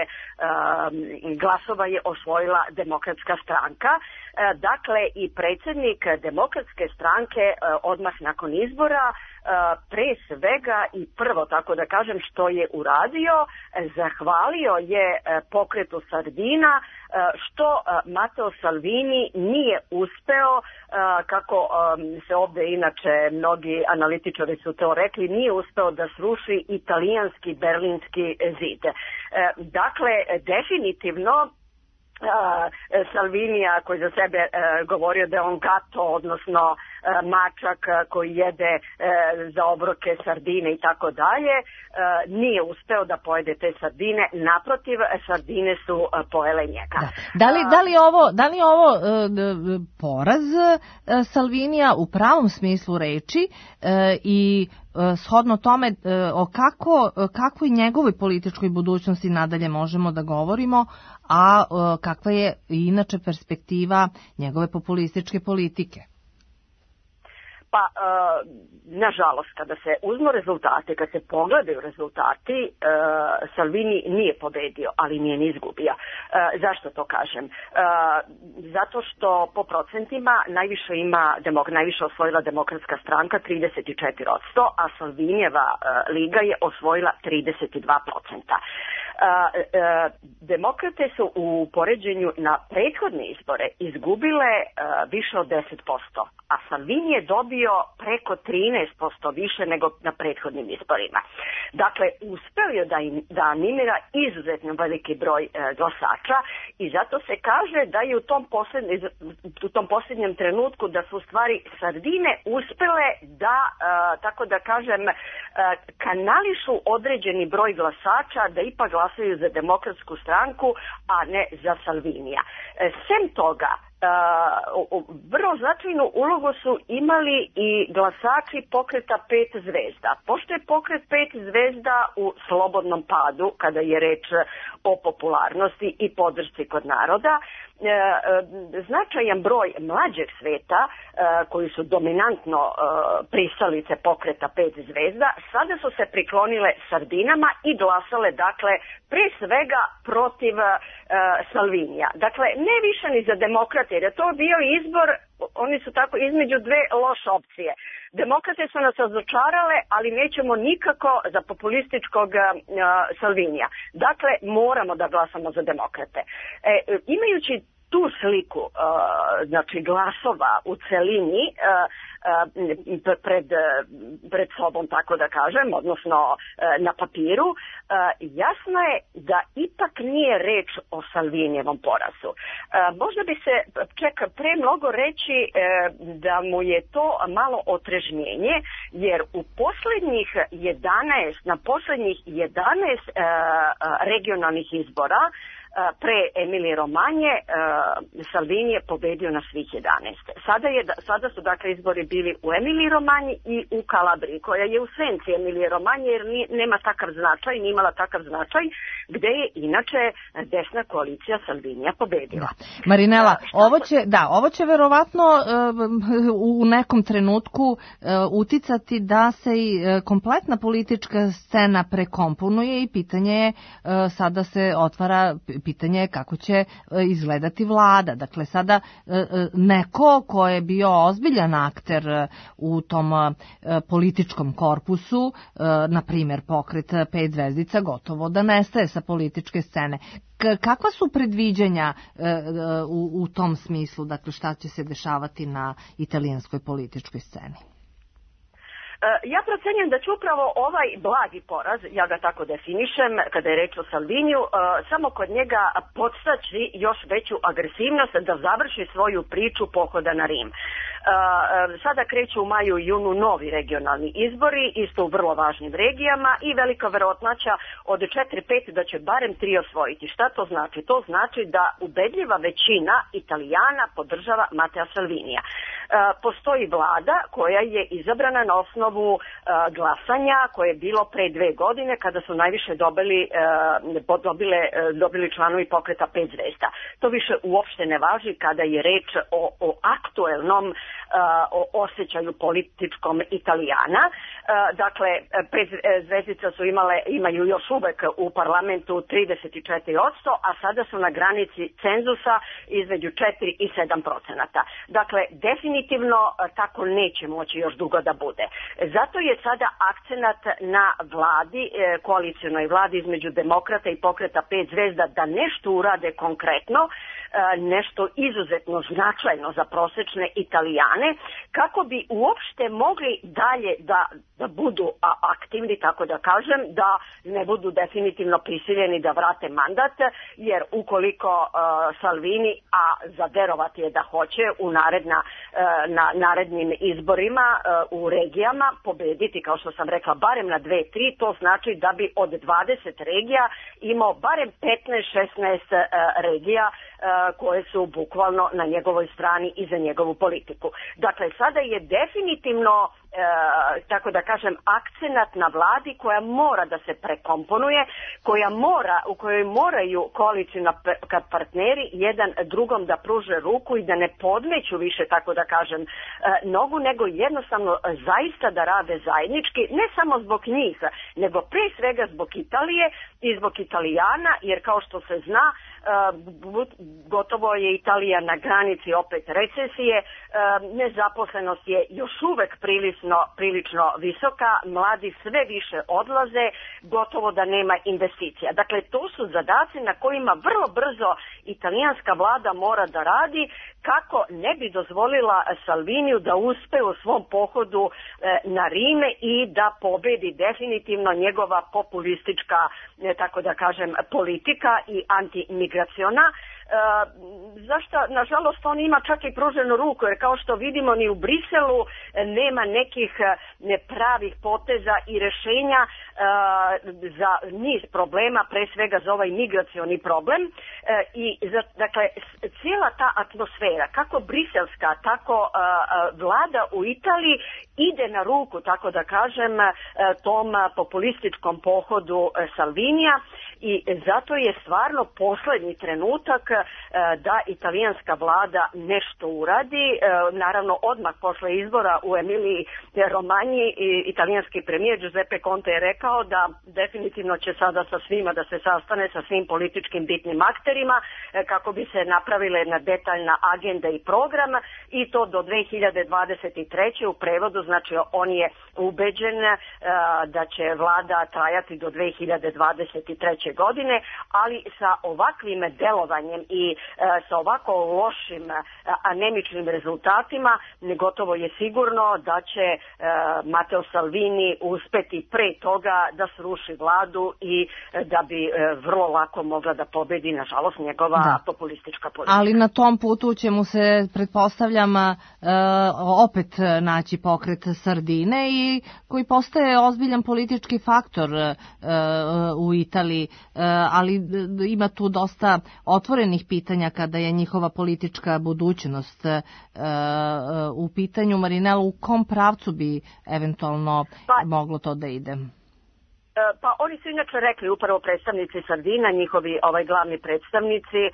M: um, glasova je osvojila Demokratska stranka. Uh, dakle, i predsjednik Demokratske stranke uh, odmah nakon izbora uh, pre svega i prvo, tako da kažem, što je uradio, uh, zahvalio je uh, pokretu Sardina uh, što uh, Matteo Salvini nije uspeo, uh, kako um, se ovdje inače mnogi analitičari su to rekli, nije uspeo da sruši italijanski berlinski zid. Uh, dakle, definitivno Uh, Salvinija, koji za sebe uh, govorio da je on gato, odnosno mačak koji jede za obroke sardine i tako dalje, nije uspeo da pojede te sardine, naprotiv, sardine su pojele njega.
C: Da. Da li, da li ovo, da li ovo poraz Salvinija u pravom smislu reči i shodno tome o kako, kakvoj njegovoj političkoj budućnosti nadalje možemo da govorimo, a kakva je inače perspektiva njegove populističke politike?
M: Pa, e, nažalost, kada se uzmu rezultate, kad se pogledaju rezultati, e, Salvini nije pobedio, ali nije ni izgubio. E, zašto to kažem? E, zato što po procentima najviše ima, demok, najviše osvojila Demokratska stranka trideset četiri posto, a Salvinijeva e, liga je osvojila trideset dva posto. Uh, uh, demokrate su u poređenju na prethodne izbore izgubile uh, više od deset posto, a Salvini je dobio preko trinaest posto više nego na prethodnim izborima. Dakle, uspeo je da, im, da animira izuzetno veliki broj uh, glasača i zato se kaže da je u tom, posljednj, u tom posljednjem trenutku da su u stvari sardine uspele da, uh, tako da kažem, uh, kanališu određeni broj glasača da ipak glasaju za Demokratsku stranku, a ne za Salvinija. Sem toga, Uh, vrlo značajnu ulogu su imali i glasači pokreta Pet zvezda. Pošto je pokret Pet zvezda u slobodnom padu, kada je reč o popularnosti i podršci kod naroda, uh, značajan broj mlađeg sveta, uh, koji su dominantno uh, pristalice pokreta Pet zvezda, sada su se priklonile sardinama i glasale, dakle, pre svega protiv uh, Salvinija. Dakle, ne više ni za demokrate, jer je to bio izbor, oni su tako između dve loše opcije. Demokrate su nas razočarale, ali nećemo nikako za populističkog uh, Salvinija. Dakle, moramo da glasamo za demokrate. E, imajući tu sliku, uh, znači glasova u celini, uh, Pred, pred sobom, tako da kažem, odnosno na papiru, jasno je da ipak nije reč o Salvinijevom porazu. Možda bi se čeka pre mnogo reći da mu je to malo otrežnjenje, jer u posljednjih jedanaest, na posljednjih jedanaest regionalnih izbora pre Emilije Romanje, uh, Salvini je pobedio na svih jedanaest. Sada, je, sada su dakle izbori bili u Emiliji Romanji i u Kalabriji, koja je u senci Emilije Romanje, jer ni, nema takav značaj, nije imala takav značaj, gde je inače desna koalicija Salvinija pobedila.
C: Da. Marinela, uh, ovo će, da, ovo će verovatno uh, u nekom trenutku uh, uticati da se i uh, kompletna politička scena prekomponuje i pitanje je, uh, sada se otvara pitanje je kako će izgledati vlada. Dakle, sada neko ko je bio ozbiljan akter u tom političkom korpusu, na primjer pokret Pet zvezdica, gotovo da nestaje sa političke scene. Kakva su predviđanja u, u tom smislu, dakle šta će se dešavati na italijanskoj političkoj sceni?
M: Ja procenjujem da će upravo ovaj blagi poraz, ja ga tako definišem, kada je reč o Salviniju, samo kod njega podstaći još veću agresivnost da završi svoju priču pohoda na Rim. Sada kreću u maju i junu novi regionalni izbori, isto u vrlo važnim regijama i velika verovatnoća od četiri pet da će barem tri osvojiti. Šta to znači? To znači da ubedljiva većina Italijana podržava Matea Salvinija. Postoji vlada koja je izabrana na osnovu glasanja koje je bilo pre dve godine kada su najviše dobili, dobile, dobili članovi pokreta Pet zvezda. To više uopšte ne važi kada je reč o, o aktuelnom o osjećaju političkom Italijana. Dakle, Pet zvezdica su imale, imaju još uvek u parlamentu trideset četiri posto, a sada su na granici cenzusa između četiri i sedam procenata. Dakle, definitivno tako neće moći još dugo da bude. Zato je sada akcenat na vladi, koalicionoj vladi između demokrata i pokreta Pet zvezda da nešto urade konkretno nešto izuzetno značajno za prosečne Italijane, kako bi uopšte mogli dalje da, da budu aktivni, tako da kažem, da ne budu definitivno prisiljeni da vrate mandat, jer ukoliko uh, Salvini, a za verovati je da hoće u naredna, uh, na narednim izborima uh, u regijama pobediti, kao što sam rekla, barem na dve, tri, to znači da bi od dvadeset regija imao barem petnaest šesnaest uh, regija uh, koje su bukvalno na njegovoj strani i za njegovu politiku. Dakle, sada je definitivno E, tako da kažem, akcenat na vladi koja mora da se prekomponuje, koja mora, u kojoj moraju koalicijni partneri jedan drugom da pruže ruku i da ne podmeću više, tako da kažem, e, nogu, nego jednostavno zaista da rade zajednički, ne samo zbog njih, nego pre svega zbog Italije i zbog Italijana, jer kao što se zna, Uh, gotovo je Italija na granici opet recesije, uh, nezaposlenost je još uvek prilično, prilično visoka, mladi sve više odlaze, gotovo da nema investicija. Dakle, to su zadaci na kojima vrlo brzo italijanska vlada mora da radi, kako ne bi dozvolila Salviniju da uspe u svom pohodu uh, na Rime i da pobedi definitivno njegova populistička, ne, tako da kažem, politika i antimigracija. Migraciona, e, zašto, nažalost, on ima čak i pruženu ruku, jer kao što vidimo ni u Briselu nema nekih pravih poteza i rešenja e, za niz problema, pre svega za ovaj migracioni problem. E, i za, dakle, cijela ta atmosfera, kako briselska, tako e, vlada u Italiji ide na ruku, tako da kažem, e, tom populističkom pohodu e, Salvinija, i zato je stvarno poslednji trenutak e, da italijanska vlada nešto uradi. E, naravno, odmah posle izbora u Emiliji Romanji i italijanski premijer Giuseppe Conte je rekao da definitivno će sada sa svima da se sastane, sa svim političkim bitnim akterima, e, kako bi se napravile jedna detaljna agenda i program, i to do dve hiljade dvadeset treće. U prevodu, znači, on je ubeđen e, da će vlada trajati do dve hiljade dvadeset treće godine, ali sa ovakvim delovanjem i e, sa ovako lošim e, anemičnim rezultatima gotovo je sigurno da će e, Matteo Salvini uspeti pre toga da sruši vladu i e, da bi e, vrlo lako mogla da pobedi, nažalost, njegova da. populistička politika.
C: Ali na tom putu će mu se, pretpostavljam, e, opet naći pokret Sardine, i koji postaje ozbiljan politički faktor e, u Italiji, ali ima tu dosta otvorenih pitanja kada je njihova politička budućnost u pitanju. Marinela, u kom pravcu bi eventualno pa, moglo to da ide?
M: Pa oni su inače rekli, upravo predstavnici Sardina, njihovi ovaj glavni predstavnici,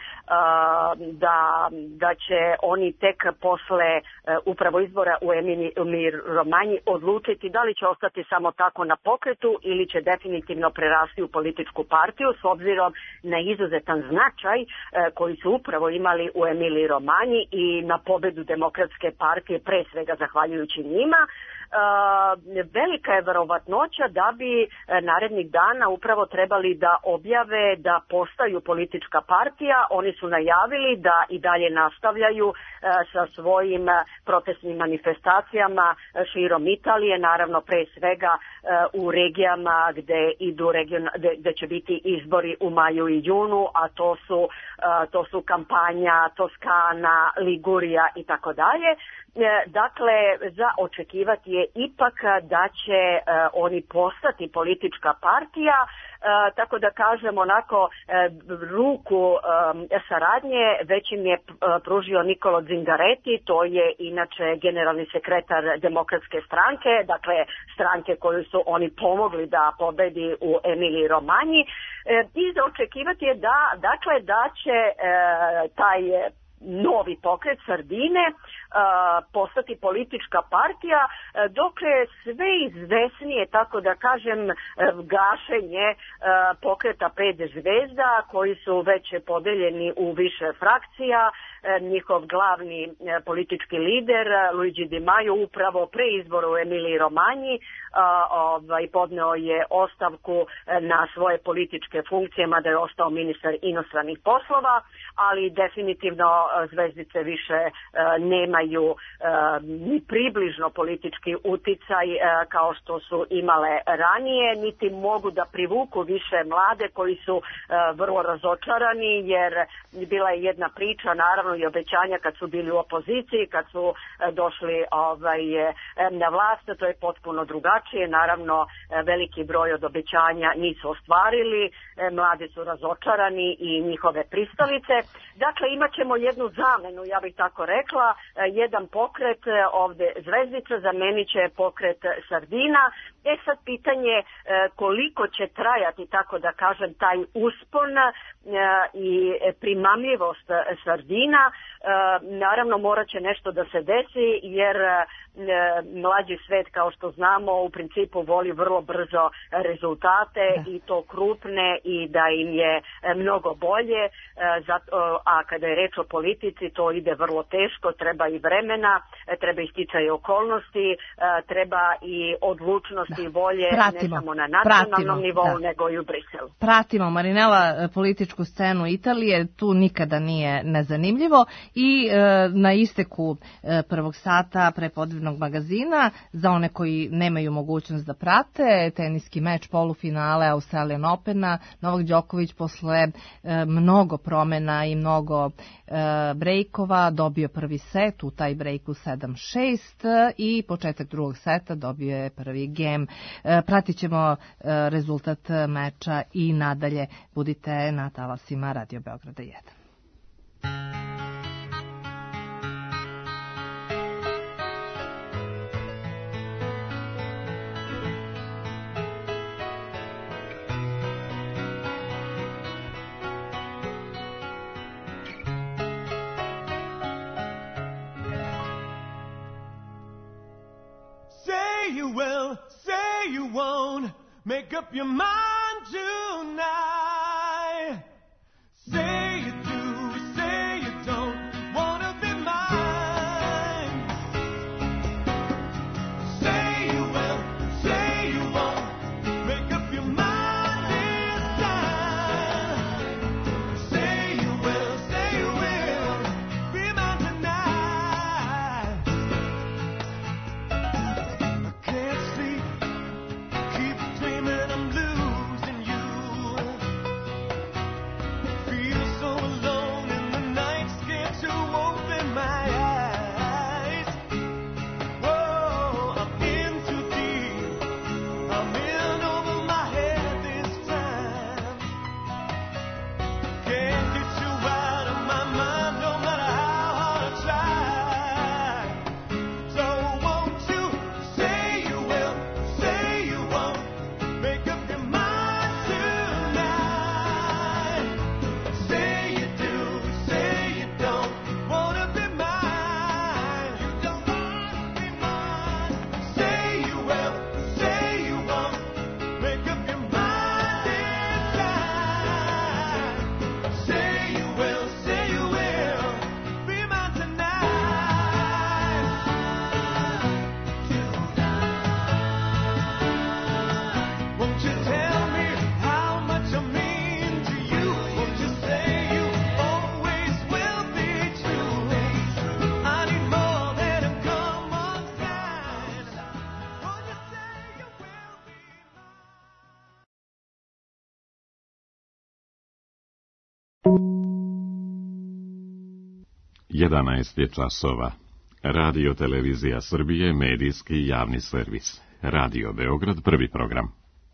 M: da, da će oni tek posle upravo izbora u Emiliji Romanji odlučiti da li će ostati samo tako na pokretu ili će definitivno prerasti u političku partiju, s obzirom na izuzetan značaj koji su upravo imali u Emiliji Romanji i na pobedu Demokratske partije, pre svega zahvaljujući njima. Uh, velika je verovatnoća da bi uh, narednih dana upravo trebali da objave da postaju politička partija. Oni su najavili da i dalje nastavljaju uh, sa svojim uh, protestnim manifestacijama uh, širom Italije, naravno pre svega uh, u regijama gde idu region, gde, gde će biti izbori u maju i junu, a to su uh, to su kampanja Toskana, Ligurija i tako dalje. Dakle, za očekivati je ipak da će uh, oni postati politička partija, uh, tako da kažem onako uh, ruku um, saradnje već im je uh, pružio Nicolo Zingaretti, to je inače generalni sekretar Demokratske stranke, dakle stranke koju su oni pomogli da pobedi u Emiliji Romanji. Uh, I za očekivati je da, dakle, da će uh, taj novi pokret Sardine postati politička partija, dok je sve izvesnije, tako da kažem, gašenje pokreta Pet zvezda, koji su već podeljeni u više frakcija. Njihov glavni politički lider Luigi Di Maio upravo pre izboru u Emiliji Romanji ovaj, podneo je ostavku na svoje političke funkcije, mada je ostao ministar inostranih poslova, ali definitivno zvezdice više nemaju ni približno politički uticaj kao što su imale ranije, niti mogu da privuku više mlade koji su vrlo razočarani, jer bila je jedna priča, naravno i obećanja kad su bili u opoziciji, kad su došli ovaj, na vlast, to je potpuno drugačije. Naravno, veliki broj od obećanja nisu ostvarili, mladi su razočarani i njihove pristalice. Dakle, imat ćemo jednu zamenu, ja bih tako rekla, jedan pokret ovde Zvezdica zamenit će pokret Sardina. E sad pitanje koliko će trajati, tako da kažem, taj uspon i primamljivost Sardina. Naravno, morat će nešto da se desi, jer mlađi svet, kao što znamo, u principu voli vrlo brzo rezultate, da. I to krupne, i da im je mnogo bolje, a kada je reč o politici, to ide vrlo teško, treba i vremena, treba i sticaj okolnosti, treba i odlučnosti i volje,
C: pratimo,
M: ne samo na nacionalnom
C: pratimo,
M: nivou,
C: da.
M: nego i u Briselu.
C: Pratimo, Marinela, političku scenu Italije, tu nikada nije nezanimljivo, i e, na isteku e, prvog sata prepodnevnog magazina, za one koji nemaju mogućnost da prate, teniski meč polufinale Australian Opena, Novak Đoković posle e, mnogo promena i mnogo e, brejkova dobio prvi set, u taj brejku sedam šest, i početak drugog seta dobio je prvi gem. E, pratit ćemo e, rezultat meča i nadalje. Budite na talasima Radio Beograda jedan.
N: Say you will, say you won't, make up your mind tonight. Say you do, say you don't, wanna be mine. Say you will, say you won't, make up your mind this time. Say you will, say you will, be mine tonight. I can't sleep, keep dreaming I'm losing you. Feel so alone in the night, scared to open my eyes. Whoa, I'm in too deep, I'm in over my head this time. Can't get you out of my mind, no matter how hard I try. So won't you say you will, say you won't, make up your mind tonight. Say you do, say you don't, wanna be mine. You don't wanna be mine. Say you will, say you won't, make up your mind this time. Say you will, say you will, be mine tonight. Won't you tell me how much I mean to you? Won't you say you always will be true? I need more than a common sign. Won't you say you will be
A: jedanaest je časova. Radio Televizija Srbije, medijski javni servis. Radio Beograd, prvi program.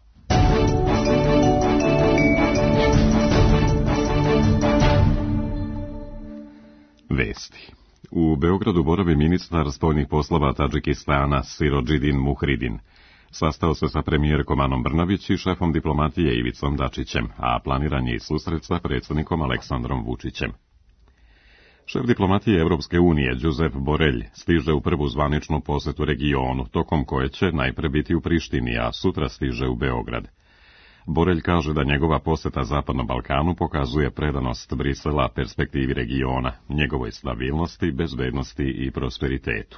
A: Vesti. U Beogradu boravi ministar spoljnih poslova Tadžikistana Sirodžidin Muhridin. Sastao se sa premijerkom Anom Brnabić i šefom diplomatije Ivicom Dačićem, a planiran je i susret sa predsjednikom Aleksandrom Vučićem. Šef diplomatije Evropske unije, Josep Borrell, stiže u prvu zvaničnu posetu regionu, tokom koje će najpre biti u Prištini, a sutra stiže u Beograd. Borrell kaže da njegova poseta Zapadnom Balkanu pokazuje predanost Brisela perspektivi regiona, njegovoj stabilnosti, bezbednosti i prosperitetu.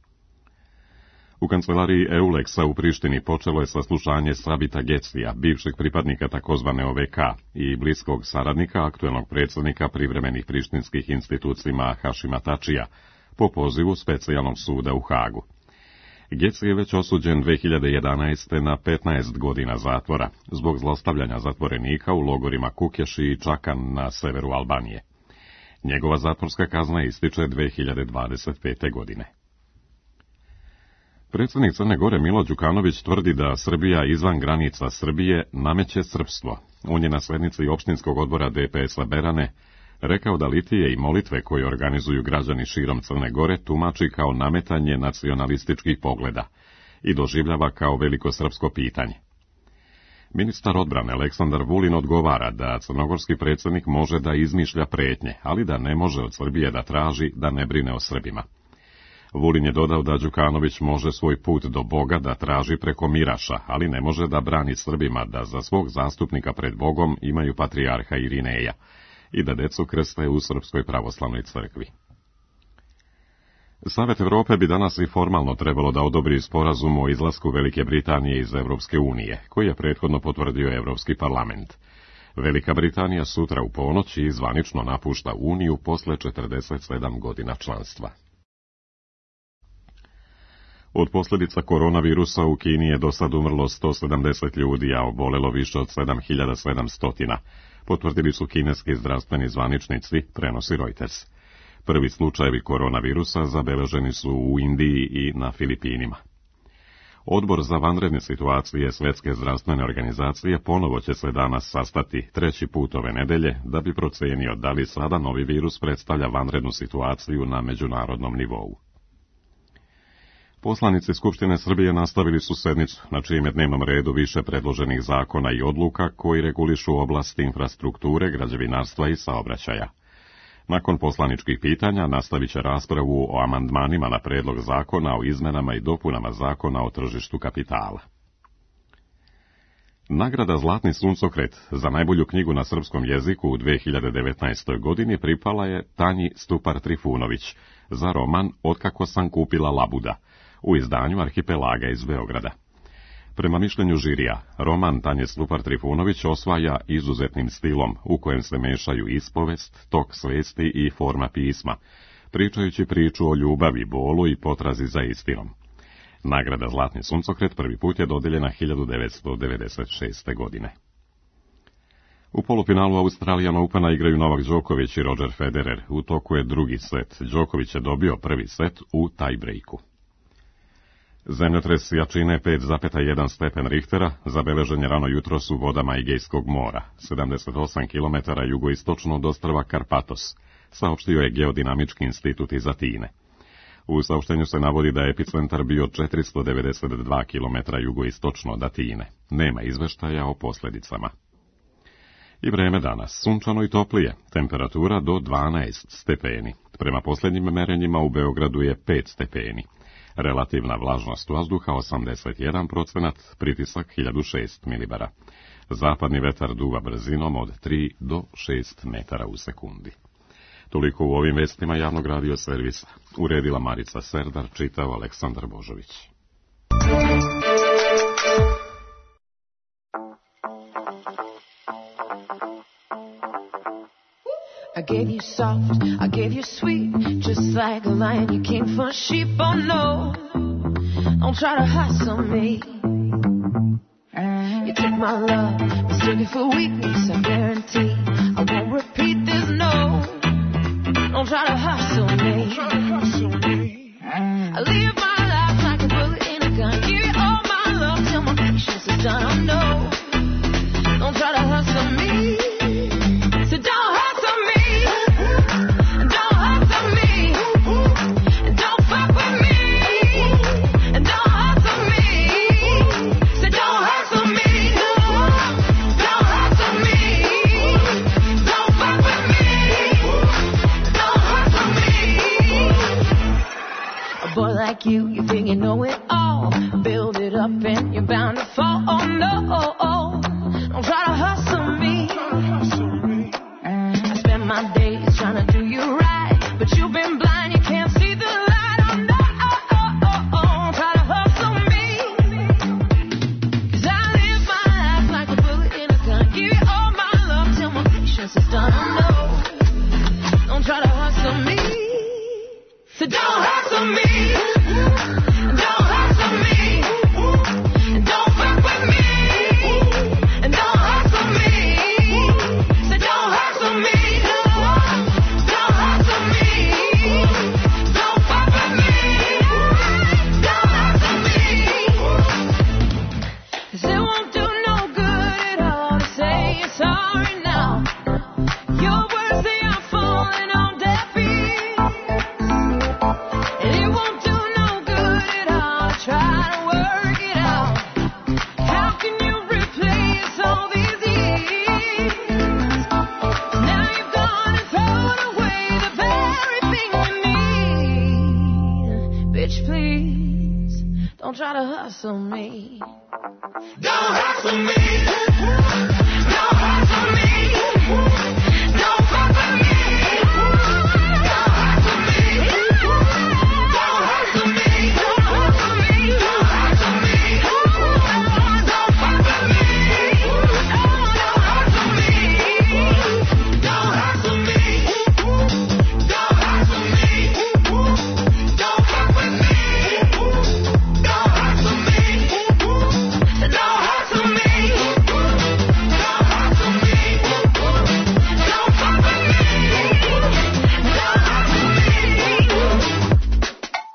A: U kancelariji Euleksa u Prištini počelo je saslušanje Sabita Gecija, bivšeg pripadnika takozvane O V K i bliskog saradnika aktuelnog predsjednika privremenih prištinskih institucijama Hašima Tačija, po pozivu specijalnog suda u Hagu. Geci je već osuđen dve hiljade jedanaeste. na petnaest godina zatvora zbog zlostavljanja zatvorenika u logorima Kukeši i Čakan na severu Albanije. Njegova zatvorska kazna ističe dve hiljade dvadeset pete. godine. Predsjednik Crne Gore Milo Đukanović tvrdi da Srbija izvan granica Srbije nameće srpstvo. On je na sjednici opštinskog odbora D P S-a Berane rekao da litije i molitve koje organizuju građani širom Crne Gore tumači kao nametanje nacionalističkih pogleda i doživljava kao veliko srpsko pitanje. Ministar odbrane Aleksandar Vulin odgovara da crnogorski predsjednik može da izmišlja pretnje, ali da ne može od Srbije da traži da ne brine o Srbima. Vulin je dodao da Đukanović može svoj put do Boga da traži preko Miraša, ali ne može da brani Srbima da za svog zastupnika pred Bogom imaju patrijarha Irineja i da decu krste u Srpskoj pravoslavnoj crkvi. Savet Evrope bi danas i formalno trebalo da odobri sporazum o izlasku Velike Britanije iz Evropske unije, koji je prethodno potvrdio Evropski parlament. Velika Britanija sutra u ponoć i zvanično napušta Uniju posle četrdeset sedam godina članstva. Od posljedica koronavirusa u Kini je do sad umrlo sto sedamdeset ljudi, a obolelo više od sedam hiljada sedamsto, potvrdili su kineski zdravstveni zvaničnici, prenosi Reuters. Prvi slučajevi koronavirusa zabeleženi su u Indiji i na Filipinima. Odbor za vanredne situacije Svjetske zdravstvene organizacije ponovo će se danas sastati treći put ove nedelje da bi procenio da li sada novi virus predstavlja vanrednu situaciju na međunarodnom nivou. Poslanici Skupštine Srbije nastavili su sednicu, na čijem je dnevnom redu više predloženih zakona i odluka koji regulišu oblasti infrastrukture, građevinarstva i saobraćaja. Nakon poslaničkih pitanja nastavit će raspravu o amandmanima na predlog zakona o izmenama i dopunama zakona o tržištu kapitala. Nagrada Zlatni suncokret za najbolju knjigu na srpskom jeziku u dve hiljade devetnaestoj. godini pripala je Tanji Stupar Trifunović za roman Otkako sam kupila labuda, u izdanju Arhipelaga iz Beograda. Prema mišljenju žirija, roman Tanje Stupar Trifunović osvaja izuzetnim stilom u kojem se mešaju ispovest, tok svesti i forma pisma, pričajući priču o ljubavi, bolu i potrazi za istinom. Nagrada Zlatni suncokret prvi put je dodijeljena hiljadu devetsto devedeset šeste. godine. U polufinalu Australijan Opena igraju Novak Đoković i Roger Federer. U toku je drugi set. Đoković je dobio prvi set u tie-breaku. Zemljotres jačine pet zarez jedan stepen Richtera zabeležen je rano jutros u vodama Egejskog mora, sedamdeset osam kilometara jugoistočno od ostrva Karpatos, saopštio je Geodinamički institut iz Atine. U saopštenju se navodi da je epicentar bio četiristo devedeset dva kilometra jugoistočno od Atine. Nema izveštaja o posljedicama. I vreme danas, sunčano i toplije, temperatura do dvanaest stepeni. Prema posljednjim merenjima u Beogradu je pet stepeni. Relativna vlažnost vazduha osamdeset jedan procenat, pritisak hiljadu šest milibara. Zapadni vetar duva brzinom od tri do šest metara u sekundi. Toliko u ovim vestima javnog radio servisa. Uredila Marica Serdar, čitao Aleksandar Božović.
J: I gave you soft, I gave you sweet, just like a lion you came for sheep. Oh no, don't try to hustle me. You took my love, mistook it for weakness. I guarantee I won't repeat this. No, don't try to hustle me. I live my life like a bullet in a gun. Give you all my love till my patience is done. Oh no, don't try to hustle me. So don't hustle me. Don't 'Cause it won't do no good at all to say you're sorry now. Your words, they are falling on deaf ears. And it won't do no good at all to try to work it out. How can you replace all these years? Now you've gone and thrown away the very thing you need. Bitch, please, don't try to hustle me.
N: Don't hustle me. Don't hustle me. Don't fuck with me. Don't hustle me. Don't hustle me. Don't hustle me. Don't hustle me. Don't fuck with me. Don't hustle me. Don't hustle me. Don't hustle me. Don't fuck with me. Don't hustle me. Don't hustle me. Don't hustle me. Don't fuck with me. Don't hustle me.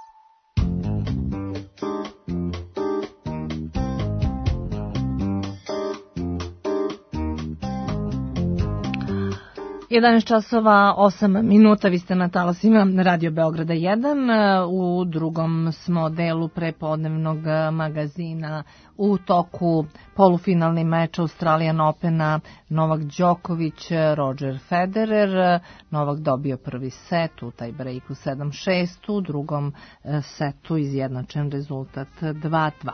C: jedanaest časova osam minuta, vi ste na talasima Radio Beograda jedan. U drugom smo delu prepodnevnog magazina u toku polufinalni meč Australian Opena, Novak Đoković, Roger Federer. Novak dobio prvi set u taj breaku sedam šest, u drugom setu izjednačen rezultat dva dva.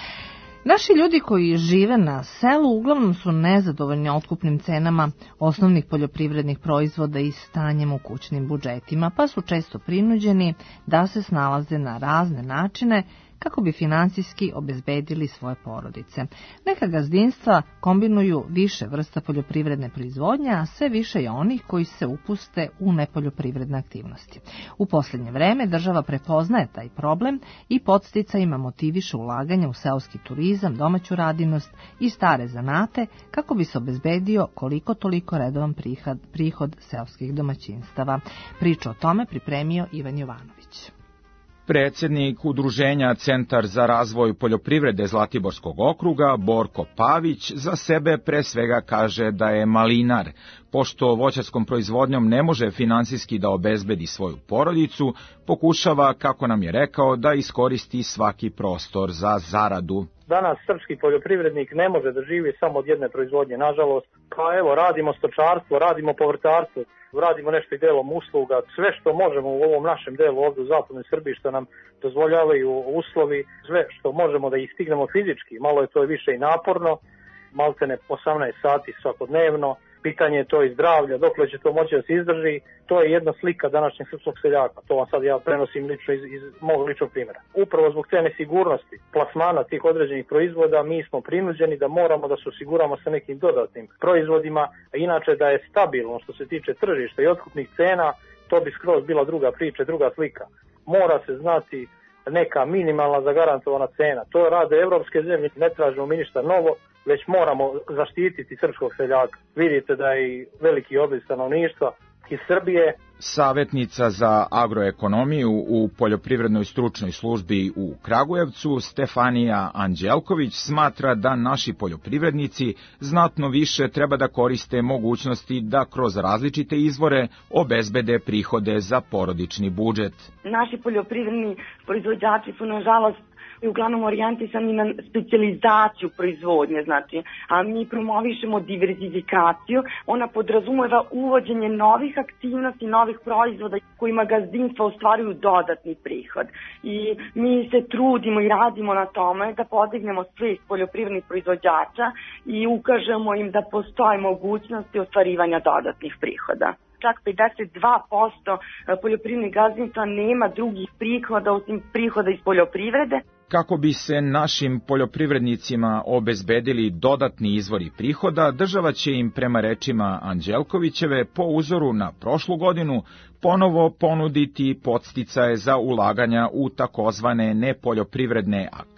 C: Naši ljudi koji žive na selu uglavnom su nezadovoljni otkupnim cenama osnovnih poljoprivrednih proizvoda i stanjem u kućnim budžetima, pa su često prinuđeni da se snalaze na razne načine kako bi finansijski obezbedili svoje porodice. Neka gazdinstva kombinuju više vrsta poljoprivredne proizvodnje, a sve više je onih koji se upuste u nepoljoprivredne aktivnosti. U posljednje vreme država prepoznaje taj problem i podsticajima motiviše ulaganje u seoski turizam, domaću radinost i stare zanate kako bi se obezbedio koliko toliko redovan prihod, prihod seoskih domaćinstava. Priču o tome pripremio Ivan Jovanović.
O: Predsjednik Udruženja Centar za razvoj poljoprivrede Zlatiborskog okruga, Borko Pavić, za sebe pre svega kaže da je malinar. Pošto voćarskom proizvodnjom ne može finansijski da obezbedi svoju porodicu, pokušava, kako nam je rekao, da iskoristi svaki prostor za zaradu.
P: Danas srpski poljoprivrednik ne može da živi samo od jedne proizvodnje, nažalost. Pa evo, radimo stočarstvo, radimo povrtarstvo, radimo nešto i delom usluga, sve što možemo u ovom našem delu ovdje u zapadnoj Srbiji što nam dozvoljavaju uslovi, sve što možemo da ih stignemo fizički, malo je to više i naporno, maltene osamnaest sati svakodnevno, pitanje je to i zdravlja, dokle će to moći da se izdrži, to je jedna slika današnjeg srpskog seljaka, to vam sad ja prenosim lično iz, iz mog ličnog primjera. Upravo zbog te nesigurnosti plasmana tih određenih proizvoda mi smo prinuđeni da moramo da se osiguramo sa nekim dodatnim proizvodima, a inače da je stabilno što se tiče tržišta i otkupnih cena, to bi skroz bila druga priča, druga slika. Mora se znati neka minimalna zagarantovana cena, to rade evropske zemlje, ne tražimo mi ništa novo, već moramo zaštititi srpskog seljaka. Vidite da je i veliki odliv stanovništva iz Srbije.
O: Savjetnica za agroekonomiju u Poljoprivrednoj stručnoj službi u Kragujevcu, Stefanija Anđelković, smatra da naši poljoprivrednici znatno više treba da koriste mogućnosti da kroz različite izvore obezbede prihode za porodični budžet.
Q: Naši poljoprivredni proizvođači su, nažalost, i uglavnom orijentisani na specijalizaciju proizvodnje, znači, a mi promovišemo diverzifikaciju, ona podrazumeva uvođenje novih aktivnosti, novih proizvoda kojima gazdinstva ostvaruju dodatni prihod. I mi se trudimo i radimo na tome da podignemo svih poljoprivrednih proizvođača i ukažemo im da postoje mogućnosti ostvarivanja dodatnih prihoda. Čak pedeset dva posto poljoprivrednih gazdinstva nema drugih prihoda osim prihoda iz poljoprivrede.
O: Kako bi se našim poljoprivrednicima obezbedili dodatni izvori prihoda, država će im, prema rečima Anđelkovićeve, po uzoru na prošlu godinu ponovo ponuditi podsticaje za ulaganja u takozvane nepoljoprivredne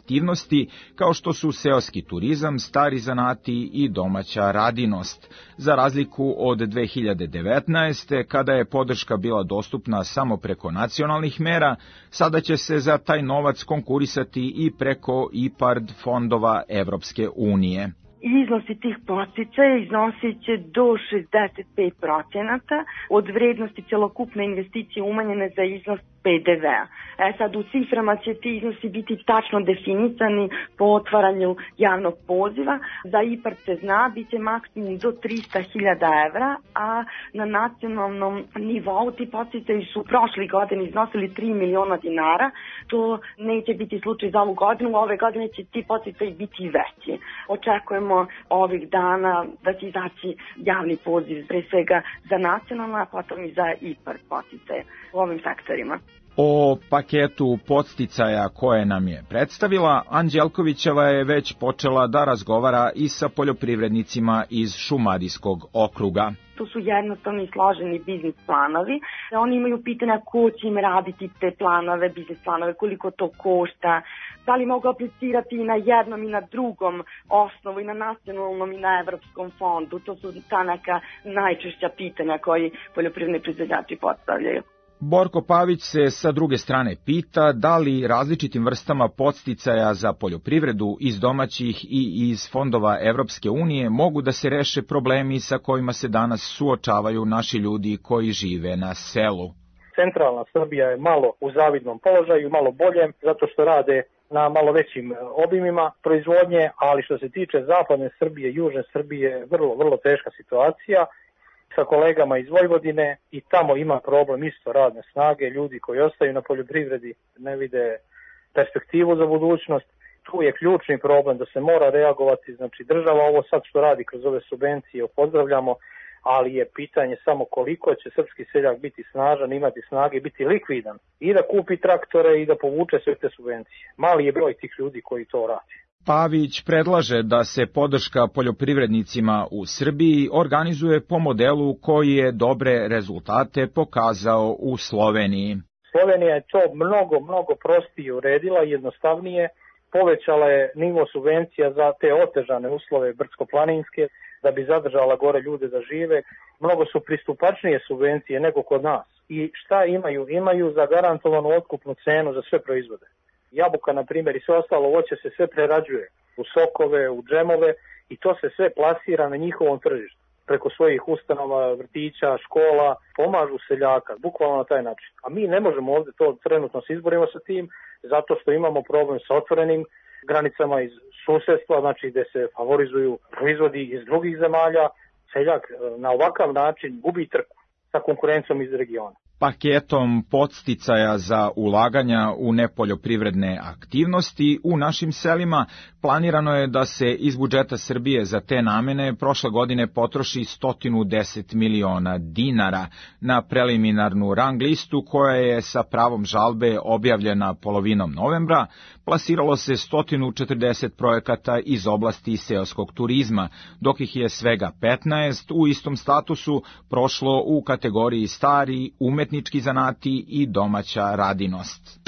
O: aktivnosti, kao što su seoski turizam, stari zanati i domaća radinost. Za razliku od dve hiljade devetnaeste. kada je podrška bila dostupna samo preko nacionalnih mera, sada će se za taj novac konkurisati i preko IPARD fondova Evropske unije.
Q: Iznosi tih podsticaja iznosit će do šezdeset pet procenata od vrednosti celokupne investicije umanjene za iznos pe de vea. E sad, u ciframa će ti iznosi biti tačno definisani po otvaranju javnog poziva. Za IPARD se zna, bit će maksimum do trista hiljada evra, a na nacionalnom nivou ti podsticaji su prošli godini iznosili tri miliona dinara. To neće biti slučaj za ovu godinu, ove godine će ti podsticaji biti veći. Očekujemo ovih dana da će izaći javni poziv, pre svega za nacionalna, a potom i za IPARD podsticaje u ovim sektorima.
O: O paketu podsticaja koje nam je predstavila, Anđelkovićeva je već počela da razgovara i sa poljoprivrednicima iz Šumadijskog okruga.
Q: To su jednostavni i složeni biznis planovi. Oni imaju pitanja ko će im raditi te planove, biznis planove, koliko to košta, da li mogu aplicirati i na jednom i na drugom osnovu, i na nacionalnom i na Evropskom fondu. To su ta neka najčešća pitanja koji poljoprivredni proizvođači postavljaju.
O: Borko Pavić se sa druge strane pita da li različitim vrstama podsticaja za poljoprivredu iz domaćih i iz fondova Evropske unije mogu da se reše problemi sa kojima se danas suočavaju naši ljudi koji žive na selu.
P: Centralna Srbija je malo u zavidnom položaju, malo boljem, zato što rade na malo većim obimima proizvodnje, ali što se tiče zapadne Srbije, južne Srbije, vrlo, vrlo teška situacija. Sa kolegama iz Vojvodine i tamo ima problem isto radne snage, ljudi koji ostaju na poljoprivredi ne vide perspektivu za budućnost. Tu je ključni problem da se mora reagovati, znači država ovo sad što radi kroz ove subvencije pozdravljamo, ali je pitanje samo koliko će srpski seljak biti snažan, imati snage, biti likvidan i da kupi traktore i da povuče sve te subvencije. Mali je broj tih ljudi koji to radi.
O: Pavić predlaže da se podrška poljoprivrednicima u Srbiji organizuje po modelu koji je dobre rezultate pokazao u Sloveniji.
P: Slovenija je to mnogo, mnogo prostije uredila, jednostavnije, povećala je nivo subvencija za te otežane uslove brdsko-planinske, da bi zadržala gore ljude da žive. Mnogo su pristupačnije subvencije nego kod nas. I šta imaju? Imaju zagarantovanu otkupnu cenu za sve proizvode. Jabuka, na primjer, i sve ostalo voće se sve prerađuje u sokove, u džemove i to se sve plasira na njihovom tržištu. Preko svojih ustanova, vrtića, škola, pomažu seljaka, bukvalno na taj način. A mi ne možemo ovdje to trenutno se izborimo sa tim, zato što imamo problem sa otvorenim granicama iz susedstva, znači gde se favorizuju proizvodi iz drugih zemalja. Seljak na ovakav način gubi trku sa konkurencijom iz regiona.
O: Paketom podsticaja za ulaganja u nepoljoprivredne aktivnosti u našim selima planirano je da se iz budžeta Srbije za te namene prošle godine potroši sto deset miliona dinara. Na preliminarnu rang listu koja je sa pravom žalbe objavljena polovinom novembra, plasiralo se sto četrdeset projekata iz oblasti seoskog turizma, dok ih je svega petnaest u istom statusu prošlo u kategoriji stari, umetnički zanati i domaća radinost.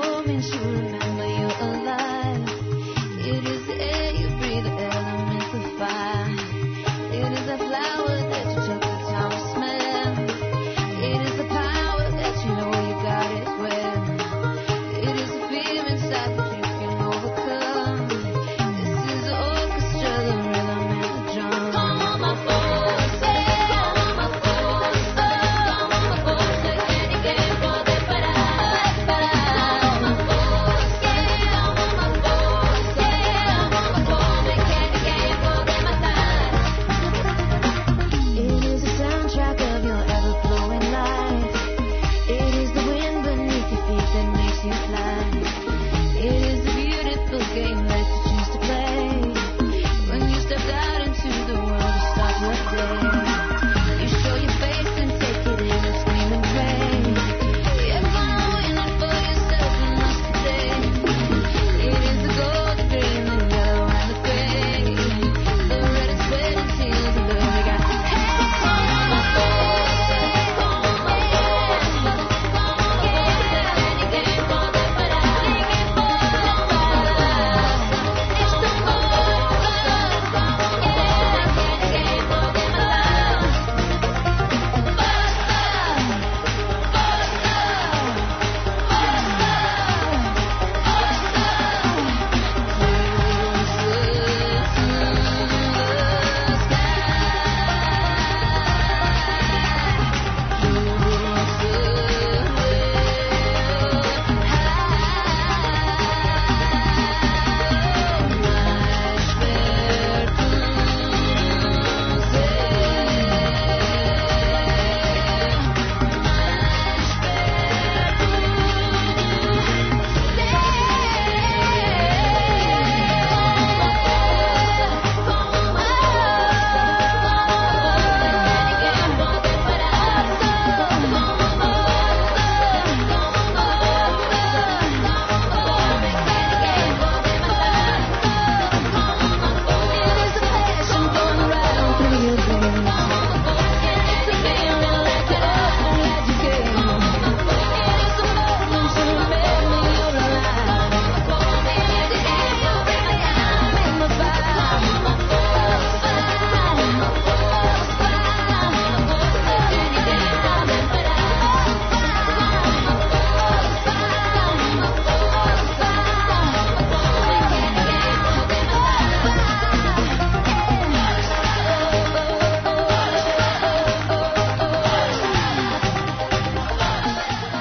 J: It is the air you breathe, the elements of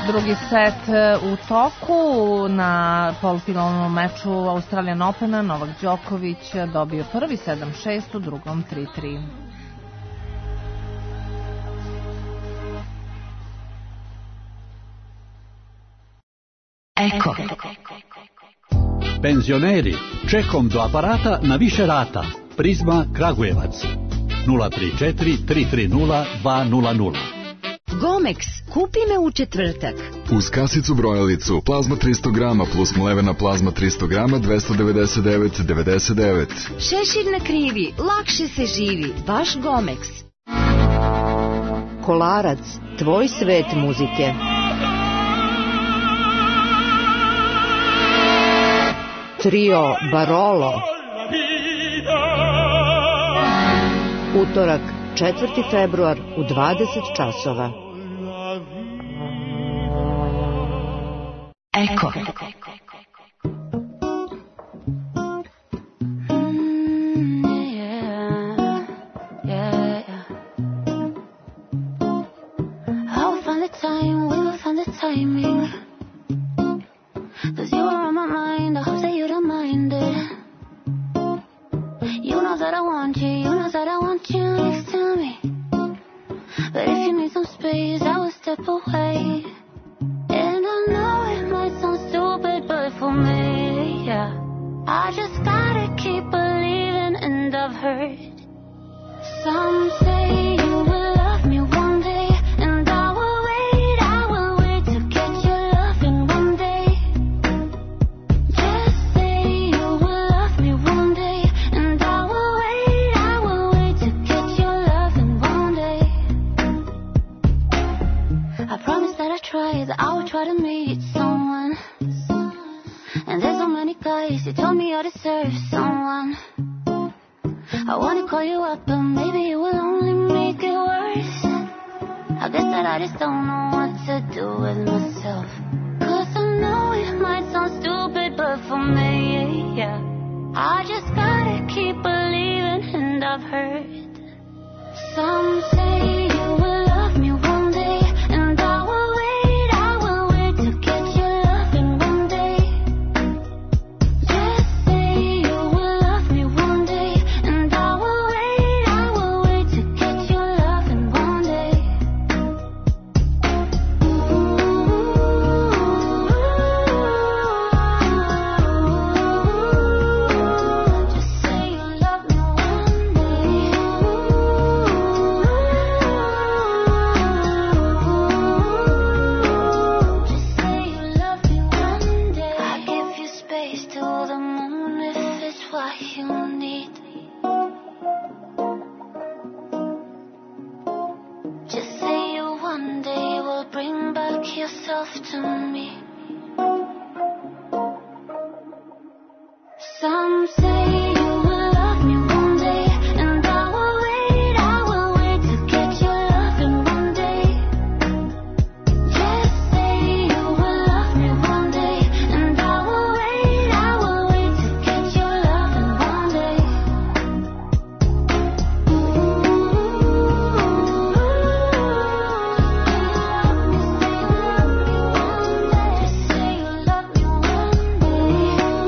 C: Drugi set u toku. Na polufinalnom meču Australian Opena Novak Đoković dobio prvi sedam šest, u drugom tri tri.
L: Eko.
G: Penzioneri, čekom do aparata na više rata. Prizma Kragujevac. nula tri četiri tri tri nula dva nula nula.
H: Gomex, kupi me u četvrtak.
I: Uz kasicu brojalicu plazma tristo grama plus mlevena plazma tristo grama dvesta devedeset devet devedeset devet.
H: Šešir na krivi, lakše se živi, baš Gomex.
R: Kolarac, tvoj svet muzike. Trio Barolo. Utorak, četvrti februar u dvadeset časova.
L: Eko.
J: Timing, 'cause you were on my mind. I hope that you don't mind it. You know that I want you, you know that I want you next to me. But if you need some space, I will step away. And I know it might sound stupid, but for me, yeah, I just gotta keep believing. And I've heard some say you will love me one day, and I will wait, I will wait to get your loving one day. Just say you will love me one day, and I will wait, I will wait to get your loving one day. I promise that I try, that I will try to meet someone. And there's so many guys, you told me I deserve someone. I wanna call you up, but maybe it will only make it worse. I guess that I just don't know what to do with myself. 'Cause I know it might sound stupid, but for me, yeah, I just gotta keep believing. And I've heard some say you will love me one day, and I will wait, I will wait to get your loving one day. Just say you will love me one day, and I will wait, I will wait to get your loving one day. Just say you love me one day. Just say you love me one day. I give you space to the moon if it's what you need. Just say you one day will bring back yourself to me. Some say you will love me one day, and I will wait, I will wait to get your loving one day. Just say you will love me one day, and I will wait, I will wait to get your loving one day. Just say you love me one day.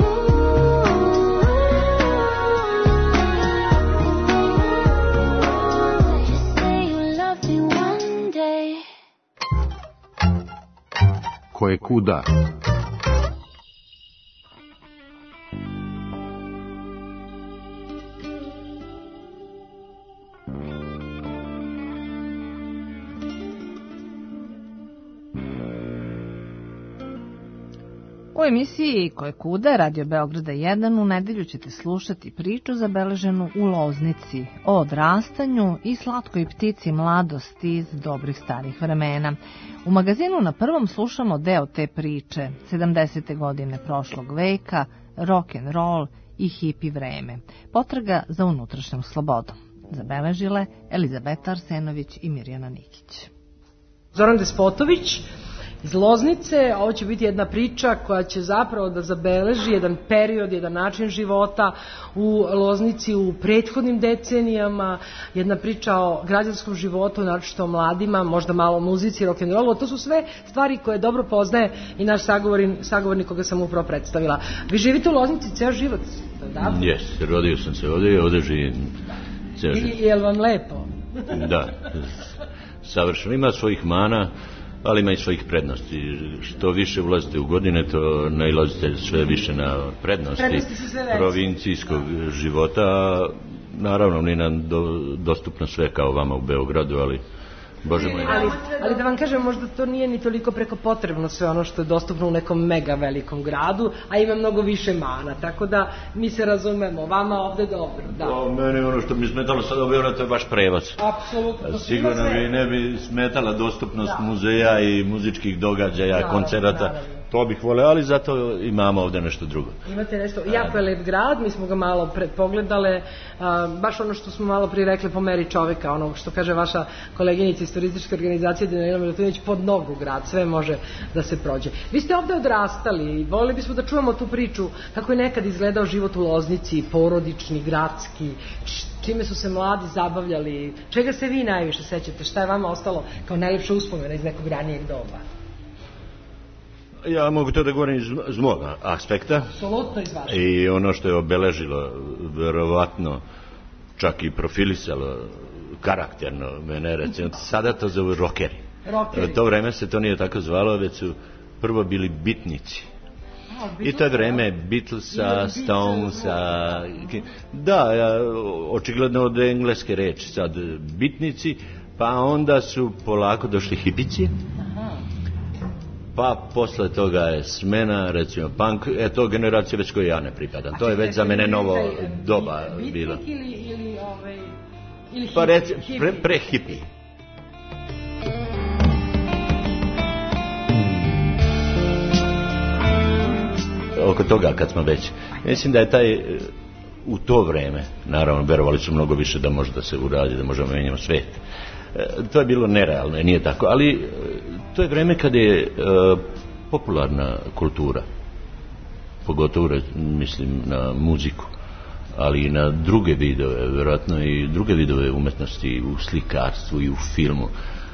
J: Just say you love me one day.
S: Ko je kuda?
C: U emisiji Ko je kuda, Radio Beograda jedan, u nedelju ćete slušati priču zabeleženu u Loznici o odrastanju i slatkoj ptici mladosti iz dobrih starih vremena. U magazinu Na prvom slušamo deo te priče, sedamdesete godine prošlog veka, rock and roll i hipi vreme, potraga za unutrašnjom slobodom. Zabeležile Elizabeta Arsenović i Mirjana Nikić.
T: Zoran Despotović iz Loznice. Ovo će biti jedna priča koja će zapravo da zabeleži jedan period, jedan način života u Loznici u prethodnim decenijama, jedna priča o građanskom životu, naročito o mladima, možda malo o muzici, rock'n'rollu. To su sve stvari koje dobro poznaje i naš sagovornik, sagovornik koga sam upravo predstavila. Vi živite u Loznici ceo život? Da?
U: Jes, rodio sam se ovdje i ovdje živim ceo život.
T: I je li vam lepo?
U: Da, savršeno. Ima svojih mana, ali ima i svojih prednosti. Što više ulazite u godine, to nailazite sve više na prednosti,
T: prednosti
U: provincijskog života. Naravno, nije nam do, dostupno sve kao vama u Beogradu, ali Bože moj.
T: Ali, ali da vam kažem, možda to nije ni toliko preko potrebno sve ono što je dostupno u nekom mega velikom gradu, a ima mnogo više mana, tako da mi se razumemo, vama ovde dobro. Da.
U: O, meni ono što mi smetalo sada u Beogradu, to je baš prevoz.
T: Apsolutno.
U: Sigurno bi ne bi smetala dostupnost da. muzeja i muzičkih događaja, da, koncerata. Da, da, da. To bih voleo, ali zato imamo ovde nešto drugo.
T: Imate nešto, jako je lep grad, mi smo ga malo pogledale, baš ono što smo malo prije rekli po meri čoveka, ono što kaže vaša koleginica iz turističke organizacije Danila Milutinović, pod nogu grad, sve može da se prođe. Vi ste ovde odrastali i volili bismo da čujemo tu priču kako je nekad izgledao život u Loznici, porodični, gradski, čime su se mladi zabavljali, čega se vi najviše sećate, šta je vama ostalo kao najlepša uspomena iz nekog ranijeg doba?
U: Ja mogu to da govorim iz, iz mog aspekta.
T: Apsolutno iz vašeg.
U: I ono što je obeležilo, verovatno, čak i profilisalo karakterno mene, recimo, sada to zovu rockeri.
T: Rockeri.
U: U to vreme se to nije tako zvalo, već su prvo bili bitnici. I to je vreme Beatlesa, Stonesa, da, očigledno od engleske reči sad bitnici, pa onda su polako došli hipici. Pa posle toga je smena, recimo punk, e to generacija već koju ja ne pripadam. To je već za mene novo doba bilo.
T: Bitnik ili, ili, ovaj, ili hipi?
U: Pa reci, pre, pre hipi. Oko toga kad smo već, mislim da je taj, u to vreme, naravno, verovali su mnogo više da može da se uradi, da možemo menjamo svet. To je bilo nerealno, nije tako, ali to je vreme kada je e, popularna kultura, pogotovo mislim na muziku, ali i na druge vidove, vjerojatno i druge vidove umetnosti u slikarstvu i u filmu,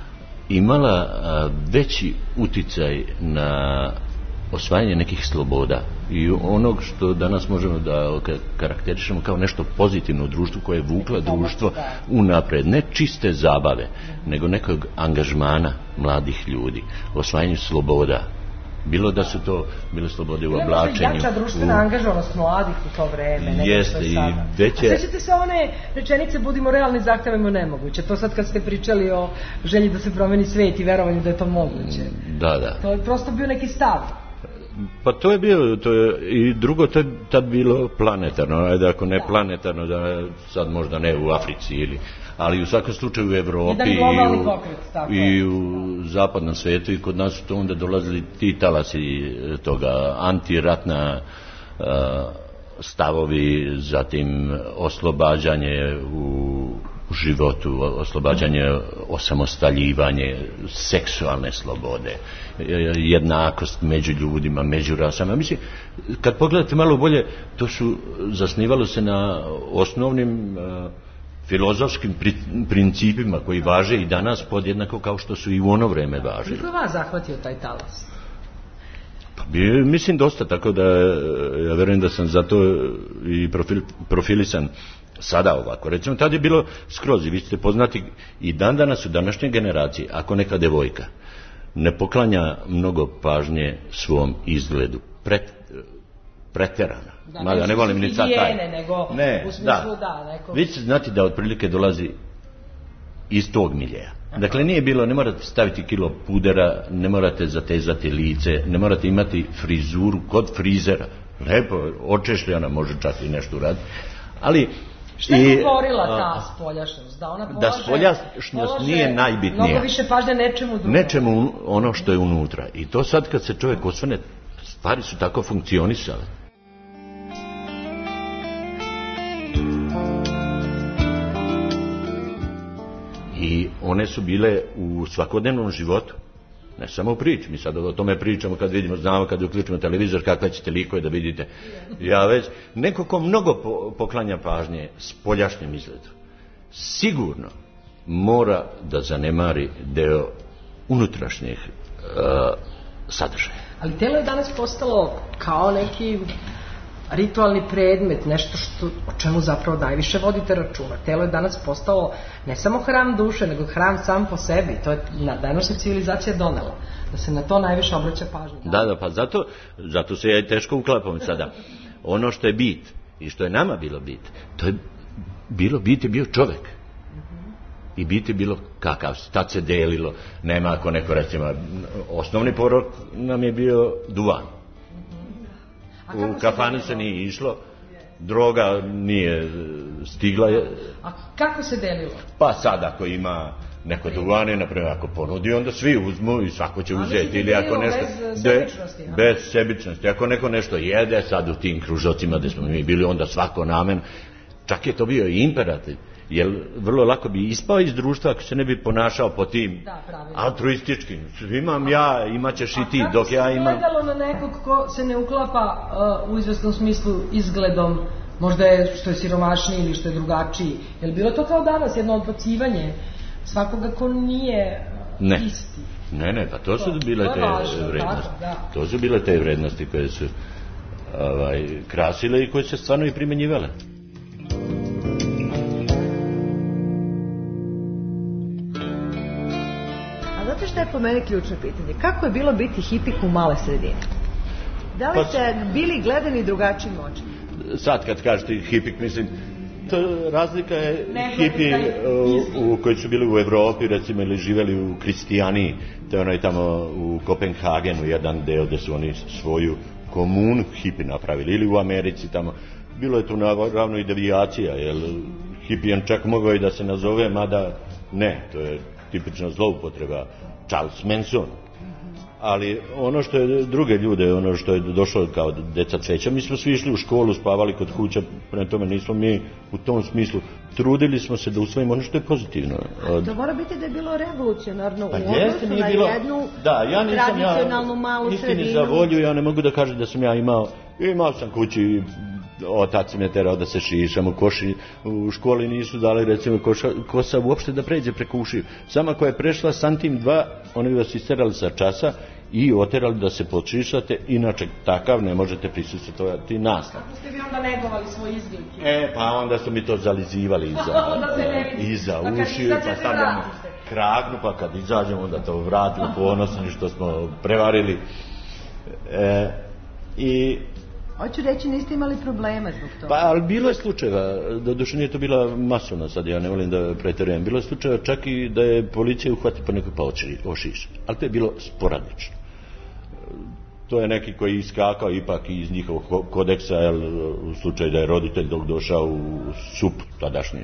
U: imala a, veći uticaj na osvajanje nekih sloboda i onog što danas možemo da karakterišemo kao nešto pozitivno u društvu koje je vukla društvo unapred, ne čiste zabave, nego nekog angažmana mladih ljudi, osvajanju sloboda. Bilo da su to bile slobode u oblačenju.
T: Jača društvena u... angažovanost mladih u to vreme.
U: Jeste i veće...
T: A sećate se one rečenice budimo realni, zahtevamo nemoguće. To sad kad ste pričali o želji da se promeni svet i verovanju da je to moguće.
U: Da, da.
T: To je prosto bio neki stav.
U: Pa to je bilo, to je, i drugo to je tad bilo planetarno, ajde ako ne planetarno, da sad možda ne u Africi ili, ali u svakom slučaju u Evropi i u,
T: pokret,
U: i u zapadnom svijetu i kod nas su to onda dolazili ti talasi toga, antiratna uh, stavovi, zatim oslobađanje u životu, oslobađanje, osamostaljivanje, seksualne slobode, jednakost među ljudima, među rasama. Mislim, kad pogledate malo bolje, to su zasnivalo se na osnovnim uh, filozofskim pri, principima koji važe i danas podjednako kao što su i u ono vreme važili.
T: Kako je vas zahvatio taj talas?
U: Pa bi, mislim dosta, tako da ja verujem da sam zato i profil, profilisan sada ovako. Recimo, tada je bilo skroz, i vi ste poznati i dan danas u današnjoj generaciji, ako neka devojka ne poklanja mnogo pažnje svom izgledu, pret, preterana,
T: da,
U: mada ne volim ni sad taj.
T: Nego
U: ne,
T: u smislu
U: da.
T: Da, neko...
U: Vi ćete znati da otprilike dolazi iz tog miljeja. Dakle, nije bilo, ne morate staviti kilo pudera, ne morate zatezati lice, ne morate imati frizuru kod frizera. Lepo, očešljana, može čak i nešto uraditi. Ali
T: šta je govorila ta spoljašnost? Da, ona polaže,
U: da spoljašnost nije najbitnija.
T: Mnogo više pažnje nečemu drugom.
U: Nečemu ono što je unutra. I to sad kad se čovjek osvrne, stvari su tako funkcionisale. I one su bile u svakodnevnom životu. Ne samo u priči, mi sad o tome pričamo kad vidimo, znamo kad uključimo televizor kakve ćete likove da vidite. Ja već, neko ko mnogo po, poklanja pažnje spoljašnjem izgledu, sigurno mora da zanemari deo unutrašnjih uh, sadržaja.
T: Ali telo je danas postalo kao neki ritualni predmet, nešto što, o čemu zapravo najviše vodite računa. Telo je danas postalo ne samo hram duše, nego hram sam po sebi. To je današnja civilizacija donela. Da se na to najviše obraća pažnja.
U: Da, da, pa zato, zato se ja i teško uklapam sada. Ono što je bit i što je nama bilo bit, to je bilo bit je bio čovek. I bit je bilo kakav, tad se delilo, nema ako neko recimo, osnovni porok nam je bio duvan. U kafanu se nije išlo, droga nije stigla.
T: A kako se delilo?
U: Pa sad ako ima neko duvane, naprimjer ako ponudi, onda svi uzmu i svako će uzeti. Ili ako nešto,
T: bez sebičnosti.
U: Bez sebičnosti. Ako neko nešto jede, sad u tim kružocima gde smo mi bili, onda svako namen. Čak je to bio i imperativ. Jer vrlo lako bi ispao iz društva ako se ne bi ponašao po tim
T: da,
U: altruističkim. Imam ja, imaćeš i ti, dok ja imam...
T: A kako se gledalo na nekog ko se ne uklapa uh, u izvesnom smislu izgledom, možda je što je siromašniji ili što je drugačiji? Je li bilo to kao danas, jedno odbacivanje svakoga ko nije
U: ne.
T: isti?
U: Ne, ne, pa to su to, bile
T: to
U: te
T: važno,
U: vrednosti.
T: da, da.
U: To su bile te vrednosti koje su ovaj, krasile i koje se stvarno i primenjivale.
D: Znate što je po meni ključno pitanje? Kako je bilo biti hipik u male sredine? Da li ste bili gledani drugačijim očima?
U: Sad kad kažete hipik, mislim, to razlika je hipi u, u, koji su bili u Evropi, recimo, ili živeli u Kristijaniji, to je onaj tamo u Kopenhagenu, jedan deo gde su oni svoju komunu hipi napravili, ili u Americi tamo. Bilo je tu naravno i devijacija, jer hipijan čak mogao i da se nazove, mada ne, to je tipična zloupotreba, Charles Manson. Ali ono što je druge ljude, ono što je došlo kao deca cveća, mi smo svi išli u školu, spavali kod kuća, prema tome nismo mi u tom smislu, trudili smo se da usvojimo ono što je pozitivno.
D: Od... To mora biti da je bilo revolucionarno
U: pa
D: u odnosu na
U: bilo...
D: jednu
U: da, ja
D: tradicionalnu
U: ja,
D: malu
U: niti
D: sredinu.
U: Ni za volju, ja ne mogu da kažem da sam ja imao, imao sam kući, otac me terao da se šišam u koši, u školi nisu dali recimo koša, kosa uopšte da pređe preko ušiju. Sama koja je prešla santim dva, oni bi vas isterali sa časa i oterali da se počišate, inače takav ne možete prisustvovati nastavi.
T: Kako ste vi onda negovali svoj izginke?
U: E, pa onda su mi to zalizivali iza, iza pa ušiju, pa stavljamo kragnu, pa kad izađemo onda to vratimo ponosni što smo prevarili. E, i
D: Hoću reći, niste imali problema zbog toga.
U: Pa, ali bilo je slučajeva, doduše nije to bila masovna, sad ja ne volim da preterujem, bilo je slučajeva čak i da je policija uhvati pa neko pa ošiša, ali to je bilo sporadično. To je neki koji je iskakao ipak iz njihovog kodeksa, jel, u slučaju da je roditelj dok došao u sup tadašnji.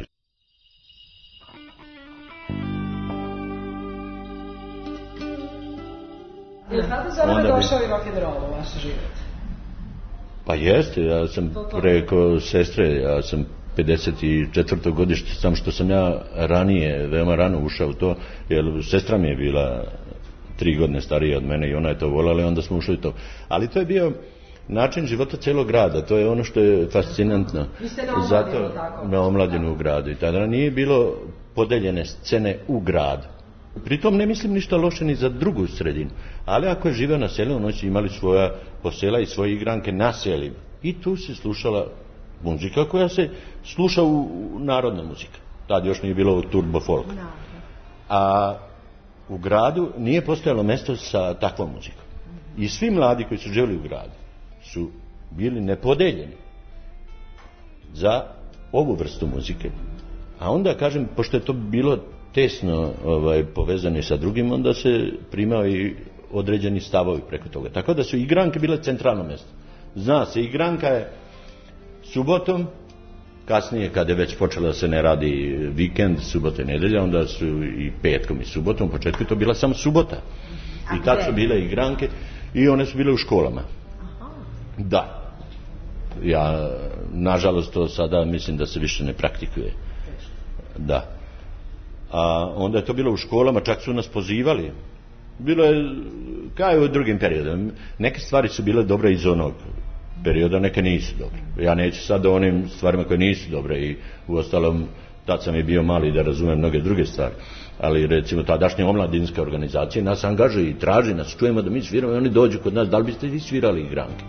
T: Je li tada zapravo došao i rock'n'roll u vaš život?
U: Pa jeste, ja sam preko sestre, ja sam pedeset četvrtog godište, sam što sam ja ranije, veoma rano ušao u to, jer sestra mi je bila tri godine starija od mene i ona je to voljela i onda smo ušli u to. Ali to je bio način života celog grada, to je ono što je fascinantno.
T: Vi ste na omladinu, tako?
U: Na omladinu u gradu i tada nije bilo podeljene scene u gradu. Pritom ne mislim ništa loše ni za drugu sredinu, ali ako je živeo na selu, oni su imali svoja posela i svoje igranke na selima. I tu se slušala muzika koja se sluša u, u narodna muzika. Tad još nije bilo turbo folk. A u gradu nije postojalo mesto sa takvom muzikom. I svi mladi koji su živjeli u gradu su bili nepodeljeni za ovu vrstu muzike. A onda, kažem, pošto je to bilo tesno ovaj, povezani sa drugim, onda se primao i određeni stavovi preko toga. Tako da su igranke bile centralno mjesto. Zna se, igranka je subotom, kasnije kada je već počela da se ne radi vikend, subota i nedelja, onda su i petkom i subotom, u početku je to bila samo subota. I tad su bile igranke i one su bile u školama. Da. Ja, nažalost, to sada mislim da se više ne praktikuje. Da. A onda je to bilo u školama, čak su nas pozivali Bilo je, kao i u drugim periodima, neke stvari su bile dobre iz onog perioda, neke nisu dobre. Ja neću sad o onim stvarima koje nisu dobre i uostalom tad sam i bio mali da razumem mnoge druge stvari. Ali recimo tadašnje omladinske organizacije nas angažuju i traži nas, čujemo da mi sviramo i oni dođu kod nas, da li biste vi svirali igranke?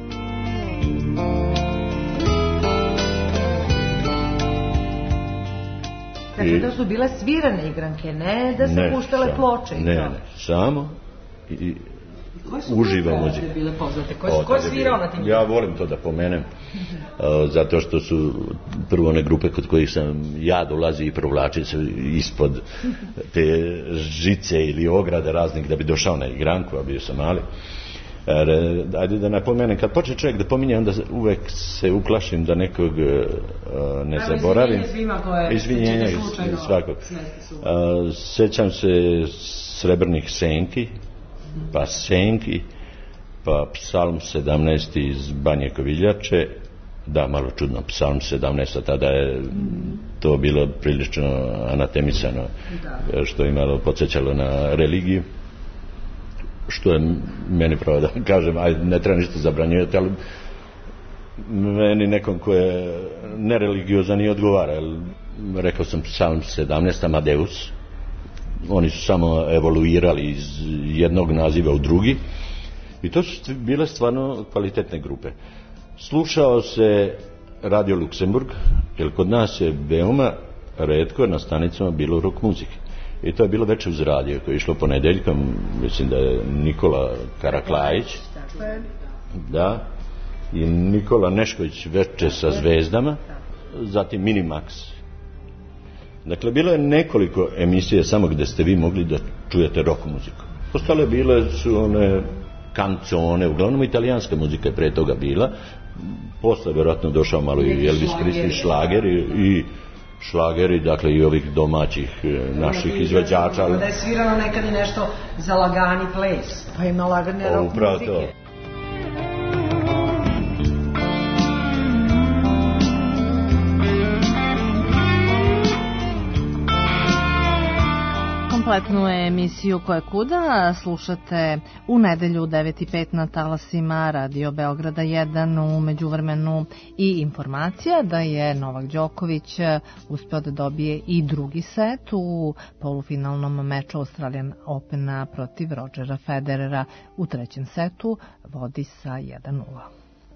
D: Dakle, to su bile svirane igranke, ne da se
U: Ne,
D: puštale
U: samo-
D: ploče i
U: ne,
D: to.
U: ne, samo i
T: Koje su
U: uživa
T: grupe
U: muzika.
T: bile poznate? Ko je-
U: O,
T: ko je
U: tad je
T: svirao
U: bilo.
T: na tim
U: Ja volim to da pomenem, a, zato što su prvo one grupe kod kojih sam ja dolazi i provlačio se ispod te žice ili ograde raznih da bi došao na igranku, a bio sam mali. Jer, e, ajde da napomenem, kad počne čovjek da pominje, onda se- uvek se uplašim da nekog e, ne
T: Evo,
U: zaboravim.
T: izvinjenje svima koje
U: Izvinjenja
T: ćete
U: iz-
T: slučajno
U: svakog.
T: smesti su.
U: A, Sećam se srebrnih senki, pa senki, pa psalm sedamnaest iz Banje Koviljače, da, malo čudno, psalm sedamnaest, a tada je to bilo prilično anatemisano, što je malo podsjećalo na religiju, što je meni pravo da kažem, aj ne treba ništa zabranjivati, ali meni nekom ko je nereligiozan i odgovara, jer rekao sam psalm sedamnaest, Amadeus, oni su samo evoluirali iz jednog naziva u drugi i to su bile stvarno kvalitetne grupe. Slušao se Radio Luksemburg, jer kod nas je veoma retko na stanicama bilo rock muzike. I to je bilo večer uz radio koje je išlo ponedeljkom, mislim da je Nikola Karaklajić, da, i Nikola Nešković večer sa zvezdama, zatim Minimax. Dakle, bilo je nekoliko emisija samo gdje ste vi mogli da čujete rock muziku. Ostale bile su one kancone, uglavnom italijanska muzika je pre toga bila. Posle vjerojatno došao malo i Elvis Presley, šlageri i šlageri, dakle i ovih domaćih e, naših izvođača. ali-
T: Da je svirano nekad i nešto za lagani ples.
D: Pa ima lagane
U: O,
D: rock
U: upravo
D: muzike.
U: to.
C: Kompletnu emisiju Ko je kuda slušate u nedelju u devet i pet na talasima Radio Beograda jedan. U međuvremenu i informacija da je Novak Đoković uspeo da dobije i drugi set u polufinalnom meču Australian Opena protiv Rodgera Federera. U trećem setu vodi sa jedan nula.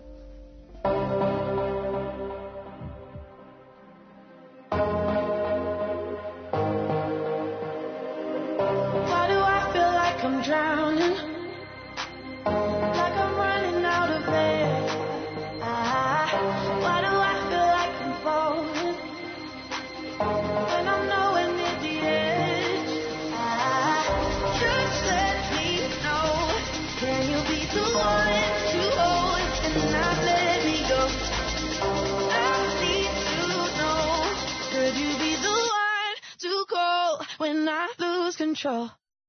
J: Why do I feel like I'm drowning? Like I'm running out of air. Ah, why do I feel like I'm falling? When I'm nowhere near the edge. Ah, just let me know. Can you be the one to hold and not let me go? I need to know. Could you be the one to call when I lose control?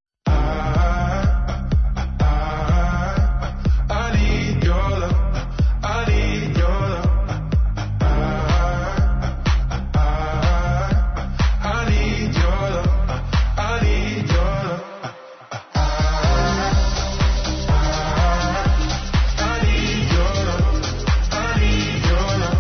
N: I need your love. I need your love. I need your love. I need your love. I need your love. I need your love.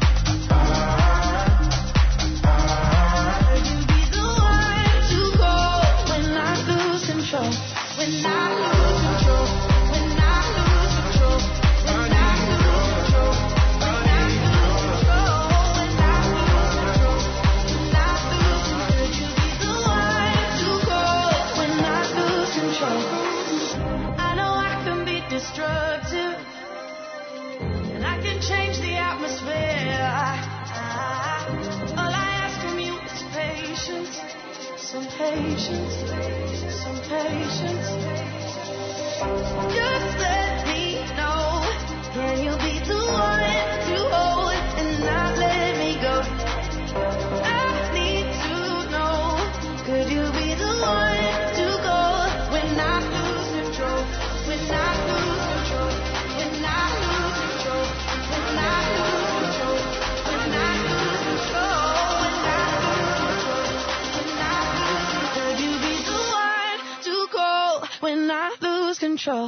J: Could you be the one to call when I lose control? When I lose control. When I lose control. When I lose control. When I lose control. When I lose control. When I lose control. Could you be the one to call when I lose control? I know I can be destructive, and I can change the atmosphere. All I ask from you is patience, some patience, some patience. Just let me know. Can you be the one to hold and not let me go? I need to know. Could you be the one to go when I lose control? When I lose control. When I lose control. When I lose control. When I lose control. When I lose control. When I lose control. Could you be the one to call lose control.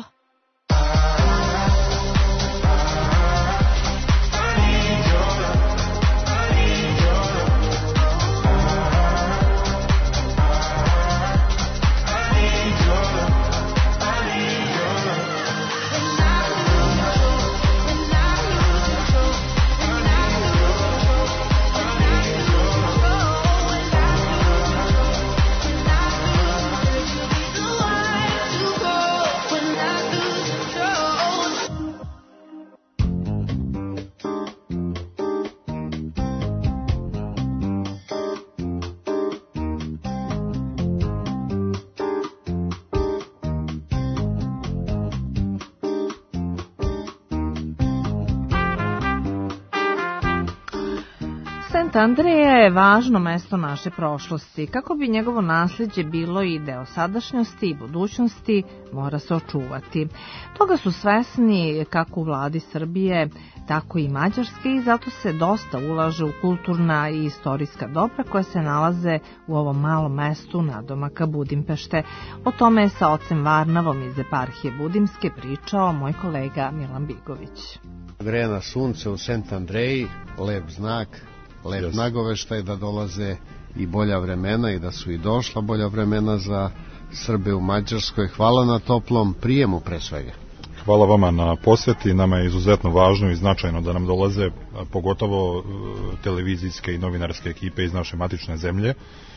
C: Andreja je važno mesto naše prošlosti. Kako bi njegovo nasljeđe bilo i deo sadašnjosti i budućnosti, mora se očuvati. Toga su svesni kako u vladi Srbije, tako i Mađarske i zato se dosta ulaže u kulturna i istorijska dobra koja se nalaze u ovom malom mestu nadomaka Budimpešte. O tome je sa ocem Varnavom iz eparhije Budimske pričao moj kolega Milan Bigović.
B: Greje na sunce u Sent Andreji, lep znak, lep yes. nagoveštaj da dolaze i bolja vremena i da su i došla bolja vremena za Srbe u Mađarskoj. Hvala na toplom prijemu pre svega.
V: Hvala vama na posjeti. Nama je izuzetno važno i značajno da nam dolaze pogotovo televizijske i novinarske ekipe iz naše matične zemlje,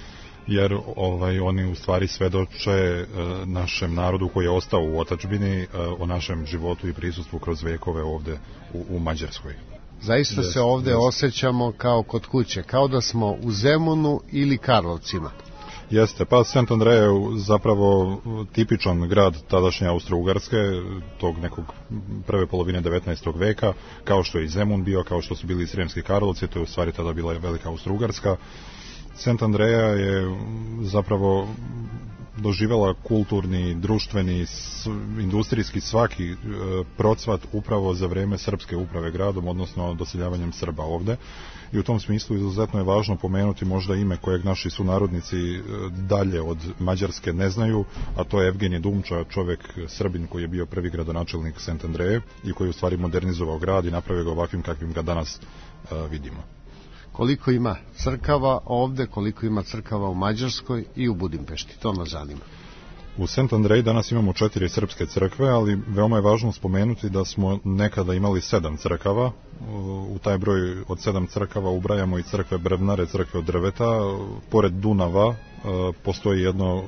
V: jer ovaj, oni u stvari svedoče e, našem narodu koji je ostao u otadžbini e, o našem životu i prisustvu kroz vekove ovde u, u Mađarskoj.
B: Zaista yes, se ovde yes. osjećamo kao kod kuće, kao da smo u Zemunu ili Karlovcima.
V: Jeste, pa Sent Andreja je zapravo tipičan grad tadašnje Austro-Ugarske, tog nekog prve polovine devetnaestog veka, kao što je i Zemun bio, kao što su bili i Sremski Karlovci, to je u stvari tada bila velika Austro-Ugarska. Sent Andreja je zapravo doživjela kulturni, društveni, industrijski svaki procvat upravo za vreme srpske uprave gradom, odnosno doseljavanjem Srba ovde. I u tom smislu izuzetno je važno pomenuti možda ime kojeg naši sunarodnici dalje od Mađarske ne znaju, a to je Evgenije Dumča, čovek Srbin koji je bio prvi gradonačelnik Sent Andreje i koji je u stvari modernizovao grad i napravio ga ovakvim kakvim ga danas uh, vidimo.
B: Koliko ima crkava ovde, koliko ima crkava u Mađarskoj i u Budimpešti, to nas zanima.
V: U Sent Andreji danas imamo četiri srpske crkve, ali veoma je važno spomenuti da smo nekada imali sedam crkava. U taj broj od sedam crkava ubrajamo i crkve Brvnare, crkve od drveta. Pored Dunava postoji jedno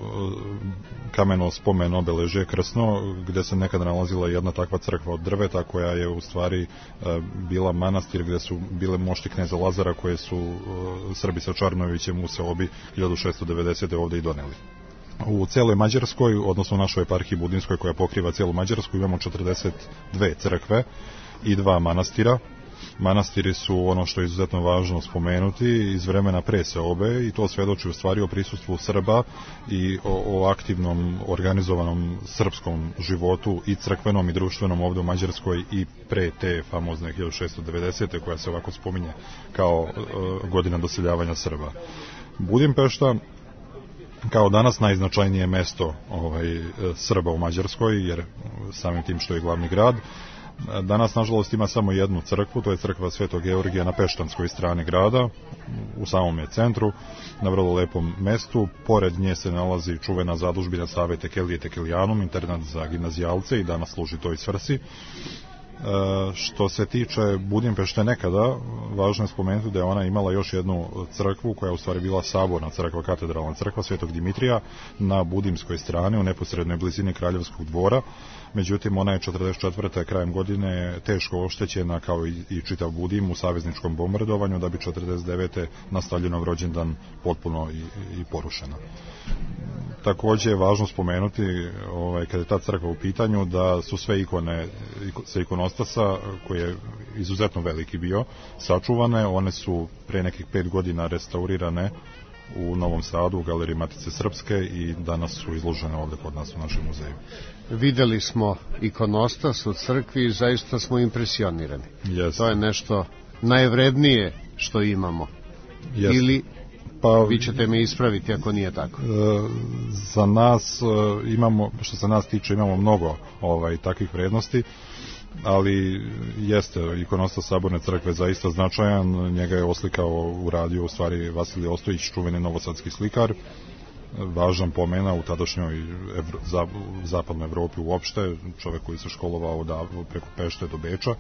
V: kameno spomen obeležje krsno, gde se nekada nalazila jedna takva crkva od drveta koja je u stvari bila manastir gde su bile mošti kneza Lazara koje su Srbi sa Čarnojevićem u Seobi hiljadu šessto devedesete ovde i doneli. U celoj Mađarskoj, odnosno našoj eparhiji Budinskoj koja pokriva celu Mađarsku, imamo četrdeset dve crkve i dva manastira. Manastiri su ono što je izuzetno važno spomenuti iz vremena pre Seobe i to svedoči u stvari o prisustvu Srba i o, o aktivnom, organizovanom srpskom životu i crkvenom i društvenom ovde u Mađarskoj i pre te famozne hiljadu šessto devedesete koja se ovako spominje kao uh, godina doseljavanja Srba. Budimpešta kao danas najznačajnije mesto ovaj, Srba u Mađarskoj, jer samim tim što je glavni grad. Danas, nažalost, ima samo jednu crkvu, to je crkva Svetog Georgija na peštanskoj strani grada, u samom je centru, na vrlo lepom mestu. Pored nje se nalazi čuvena zadužbina Save Tekelije Tekelijanum, internat za gimnazijalce i danas služi toj svrsi. E, što se tiče Budimpešte nekada, važno je spomenuti da je ona imala još jednu crkvu koja je u stvari bila saborna crkva, katedralna crkva Svetog Dimitrija na budimskoj strani u neposrednoj blizini Kraljevskog dvora. Međutim, ona je četrdeset četvrte krajem godine teško oštećena kao i, i čitav Budim u savezničkom bombardovanju, da bi četrdeset devete na Staljinov rođendan potpuno i, i porušena. Takođe je važno spomenuti, ovaj, kada je ta crkva u pitanju, da su sve ikone sa ikonostasa, koji je izuzetno veliki bio, sačuvane. One su pre nekih pet godina restaurirane u Novom Sadu, u Galeriji Matice Srpske i danas su izložene ovde kod nas u našem muzeju.
B: Videli smo ikonostas u crkvi i zaista smo impresionirani.
V: Yes.
B: To je nešto najvrednije što imamo.
V: Yes.
B: Ili Pa, vi ćete me ispraviti ako nije tako.
V: E, za nas e, imamo, što se nas tiče, imamo mnogo ovaj, takvih vrednosti, ali jeste ikonostas Saborne crkve zaista značajan. Njega je oslikao, uradio u stvari Vasilij Ostojić, čuveni novosadski slikar, važan pomena u tadašnjoj Evro, za, zapadnoj Evropi uopšte, čovek koji se školovao da, preko Pešte do Beča,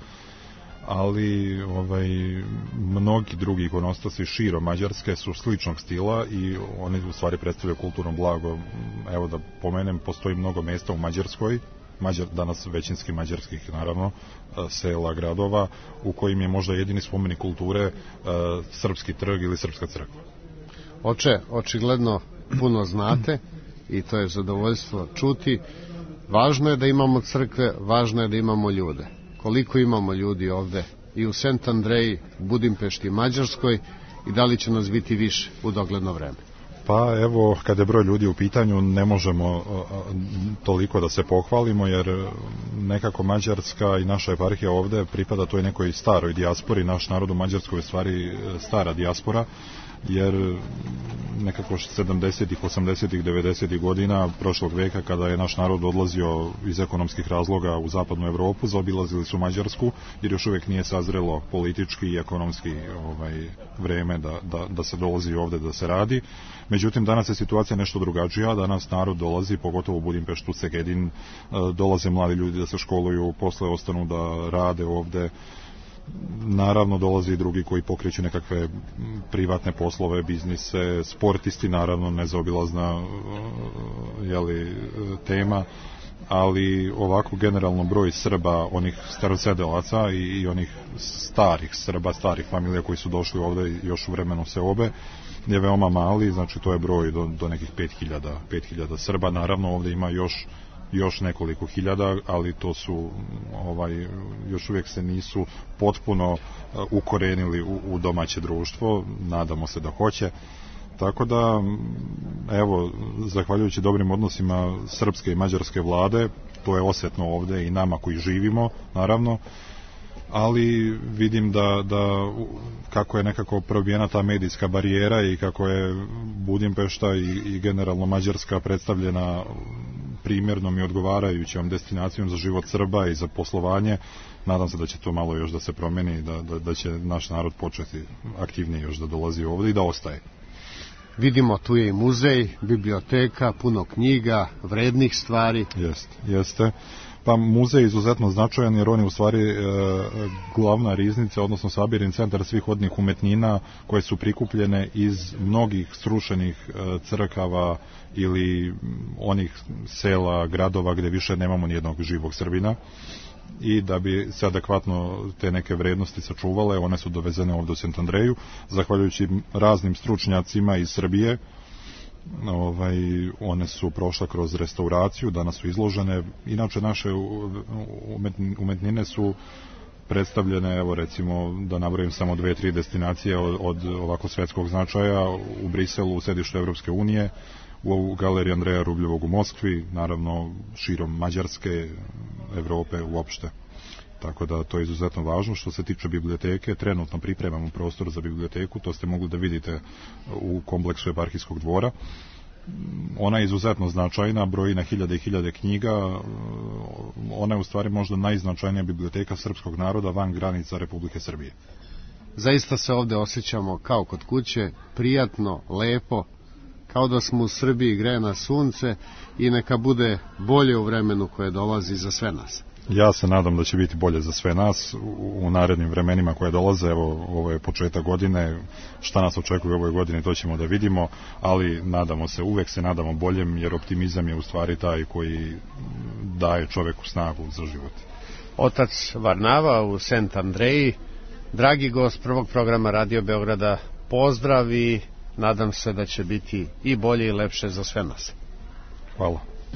V: ali ovaj, mnogi drugi ikonostasi širom Mađarske su sličnog stila i oni u stvari predstavljaju kulturno blago. Evo da pomenem, postoji mnogo mesta u Mađarskoj, Mađar, danas većinski mađarskih naravno, sela, gradova, u kojim je možda jedini spomenik kulture uh, Srpski trg ili Srpska crkva.
B: Oče, očigledno puno znate i to je zadovoljstvo čuti. Važno je da imamo crkve, važno je da imamo ljude. Koliko imamo ljudi ovde i u Sent Andreji, Budimpešti, Mađarskoj, i da li će nas biti više u dogledno vreme?
V: Pa evo, kada je broj ljudi u pitanju, ne možemo uh, toliko da se pohvalimo, jer nekako Mađarska i naša eparhija ovde pripada toj nekoj staroj dijaspori. Naš narod u Mađarskoj je stvari stara dijaspora, jer nekako sedamdesetih, osamdesetih, devedesetih godina prošlog veka, kada je naš narod odlazio iz ekonomskih razloga u zapadnu Evropu, zaobilazili su Mađarsku, jer još uvek nije sazrelo politički i ekonomski ovaj, vreme da, da, da se dolazi ovde da se radi. Međutim, danas je situacija nešto drugačija, danas narod dolazi, pogotovo u Budimpeštu, Segedin, dolaze mladi ljudi da se školuju, posle ostanu da rade ovde. Naravno dolazi i drugi koji pokreću nekakve privatne poslove, biznise, sportisti, naravno nezaobilazna jeli, tema, ali ovako generalno broj Srba, onih starosedelaca i, i onih starih Srba, starih familija koji su došli ovde još u vremenu Seobe, je veoma mali, znači to je broj do, do nekih pet hiljada Srba. Naravno ovde ima još još nekoliko hiljada, ali to su ovaj, još uvijek se nisu potpuno ukorenili u, u domaće društvo, nadamo se da hoće. Tako da, evo, zahvaljujući dobrim odnosima srpske i mađarske vlade, to je osjetno ovde i nama koji živimo, naravno, ali vidim da, da kako je nekako probijena ta medijska barijera i kako je Budimpešta i, i generalno Mađarska predstavljena primjernom i odgovarajućom destinacijom za život Srba i za poslovanje, nadam se da će to malo još da se promeni i da, da, da će naš narod početi aktivnije još da dolazi ovde i da ostaje.
B: Vidimo, tu je i muzej, biblioteka, puno knjiga, vrednih stvari.
V: Jeste, jeste. Pa muzej je izuzetno značajan jer on je u stvari e, glavna riznica, odnosno sabirni centar svih odnih umetnina koje su prikupljene iz mnogih srušenih e, crkava ili onih sela, gradova gde više nemamo nijednog živog Srbina. I da bi se adekvatno te neke vrednosti sačuvale, one su dovezene ovde u Sent Andreju, zahvaljujući raznim stručnjacima iz Srbije. Ovaj, one su prošle kroz restauraciju, danas su izložene. Inače naše umetnine su predstavljene, evo recimo da nabrojim samo dve, tri destinacije od, od ovako svetskog značaja, u Briselu, u sedištu Evropske unije, u galeriji Andreja Rubljevog u Moskvi, naravno širom Mađarske, Evrope uopšte. Tako da to je izuzetno važno. Što se tiče biblioteke, trenutno pripremamo prostor za biblioteku, to ste mogli da vidite u kompleksu eparhijskog dvora. Ona je izuzetno značajna, broji na hiljade i hiljade knjiga. Ona je u stvari možda najznačajnija biblioteka srpskog naroda van granica Republike Srbije.
B: Zaista se ovde osjećamo kao kod kuće, prijatno, lepo, kao da smo u Srbiji, greje na sunce i neka bude bolje u vremenu koje dolazi za sve nas.
V: Ja se nadam da će biti bolje za sve nas u narednim vremenima koje dolaze. Evo, ovo je početak godine, šta nas očekuje u ovoj godini to ćemo da vidimo, ali nadamo se, uvek se nadamo boljem, jer optimizam je u stvari taj koji daje čoveku snagu za život.
B: Otac Varnava u Sent Andreji, dragi gost prvog programa Radio Beograda, pozdrav i nadam se da će biti i bolje i lepše za sve nas.
V: Hvala.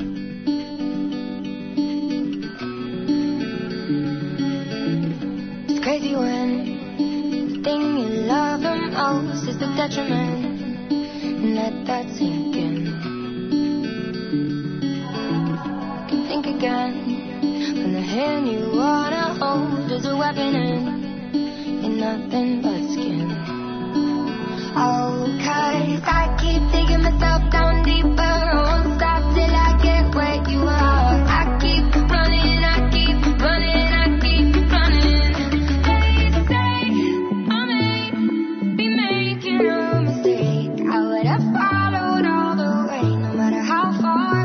J: Crazy when the thing you love the most is the detriment, and let that sink in. You can think again when the hand you wanna hold is a weapon and you're nothing but skin. Oh, 'cause I keep digging myself down deeper. I won't stop till I get where you are. I keep running, I keep running, I keep running. They say I may be making a mistake. I would have followed all the way, no matter how far.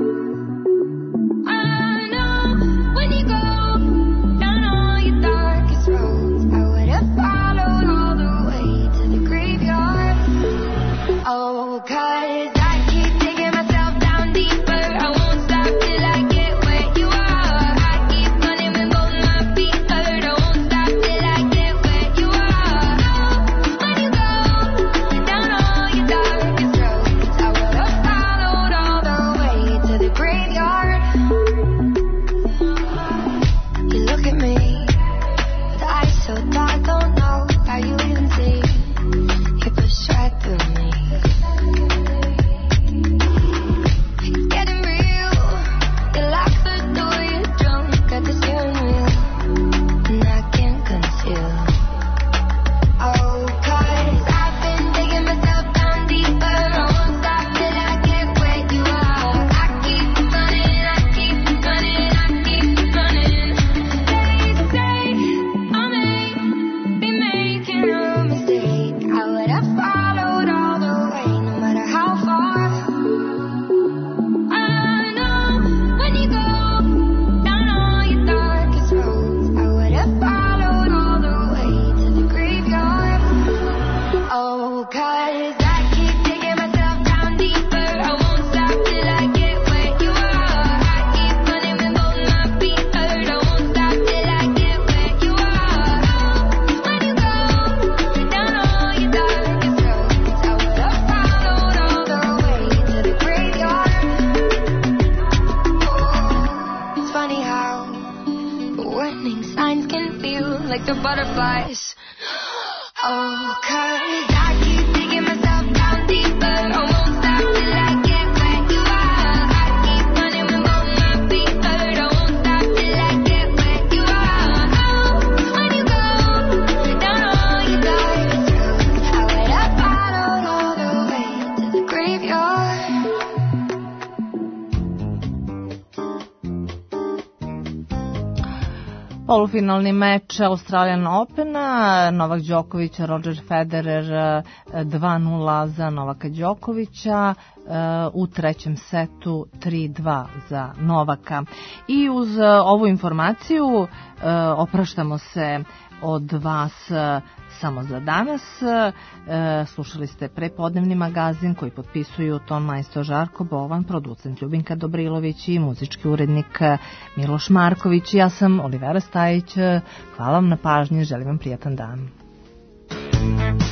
J: I know when you go down all your darkest roads, I would have followed all the way to the graveyard. Oh, 'cause I keep digging myself down deeper. I won't stop till I get where you are. I keep running with both my feet hurt. I won't stop till I get where you are. When you go down all your darkest roads, I would have followed all the way to the graveyard. You look at me with eyes so dark, don't know how you even see. You push right through me. It's getting real. You lock the door, you're drunk at the steering wheel, and I can't conceal. Oh, 'cause I've been digging myself down deeper. I won't stop till I get where you are. I keep running, I keep running, I keep running. They say I may be making a mistake. I would have followed all the way, no matter how far. I know when you go down all your darkest roads, I would have followed all the way to the graveyard. Oh, 'cause I keep digging myself down deeper. I won't stop till I get where you are. I keep running with both my feet hurt. I won't stop till I get where you are. When you go down all your darkest roads, I would have followed all the way to the graveyard. Oh, it's funny how the warning signs can feel like the butterflies. Oh, 'cause I keep digging myself down deeper. I won't stop till I get where you are. I keep running with both my feet hurt. I won't stop till I get where you are. When you go down all your darkest roads, I would have followed all the way to the graveyard.
C: Polufinalni meč Australian Opena, Novak Đoković, Roger Federer dva nula za Novaka Đokovića, u trećem setu tri dva za Novaka. I uz ovu informaciju opraštamo se od vas samo za danas. Slušali ste prepodnevni magazin koji potpisuju ton majstor Žarko Bovan, producent Ljubinka Dobrilović i muzički urednik Miloš Marković. Ja sam Olivera Stajić. Hvala vam na pažnji, želim vam prijatan dan.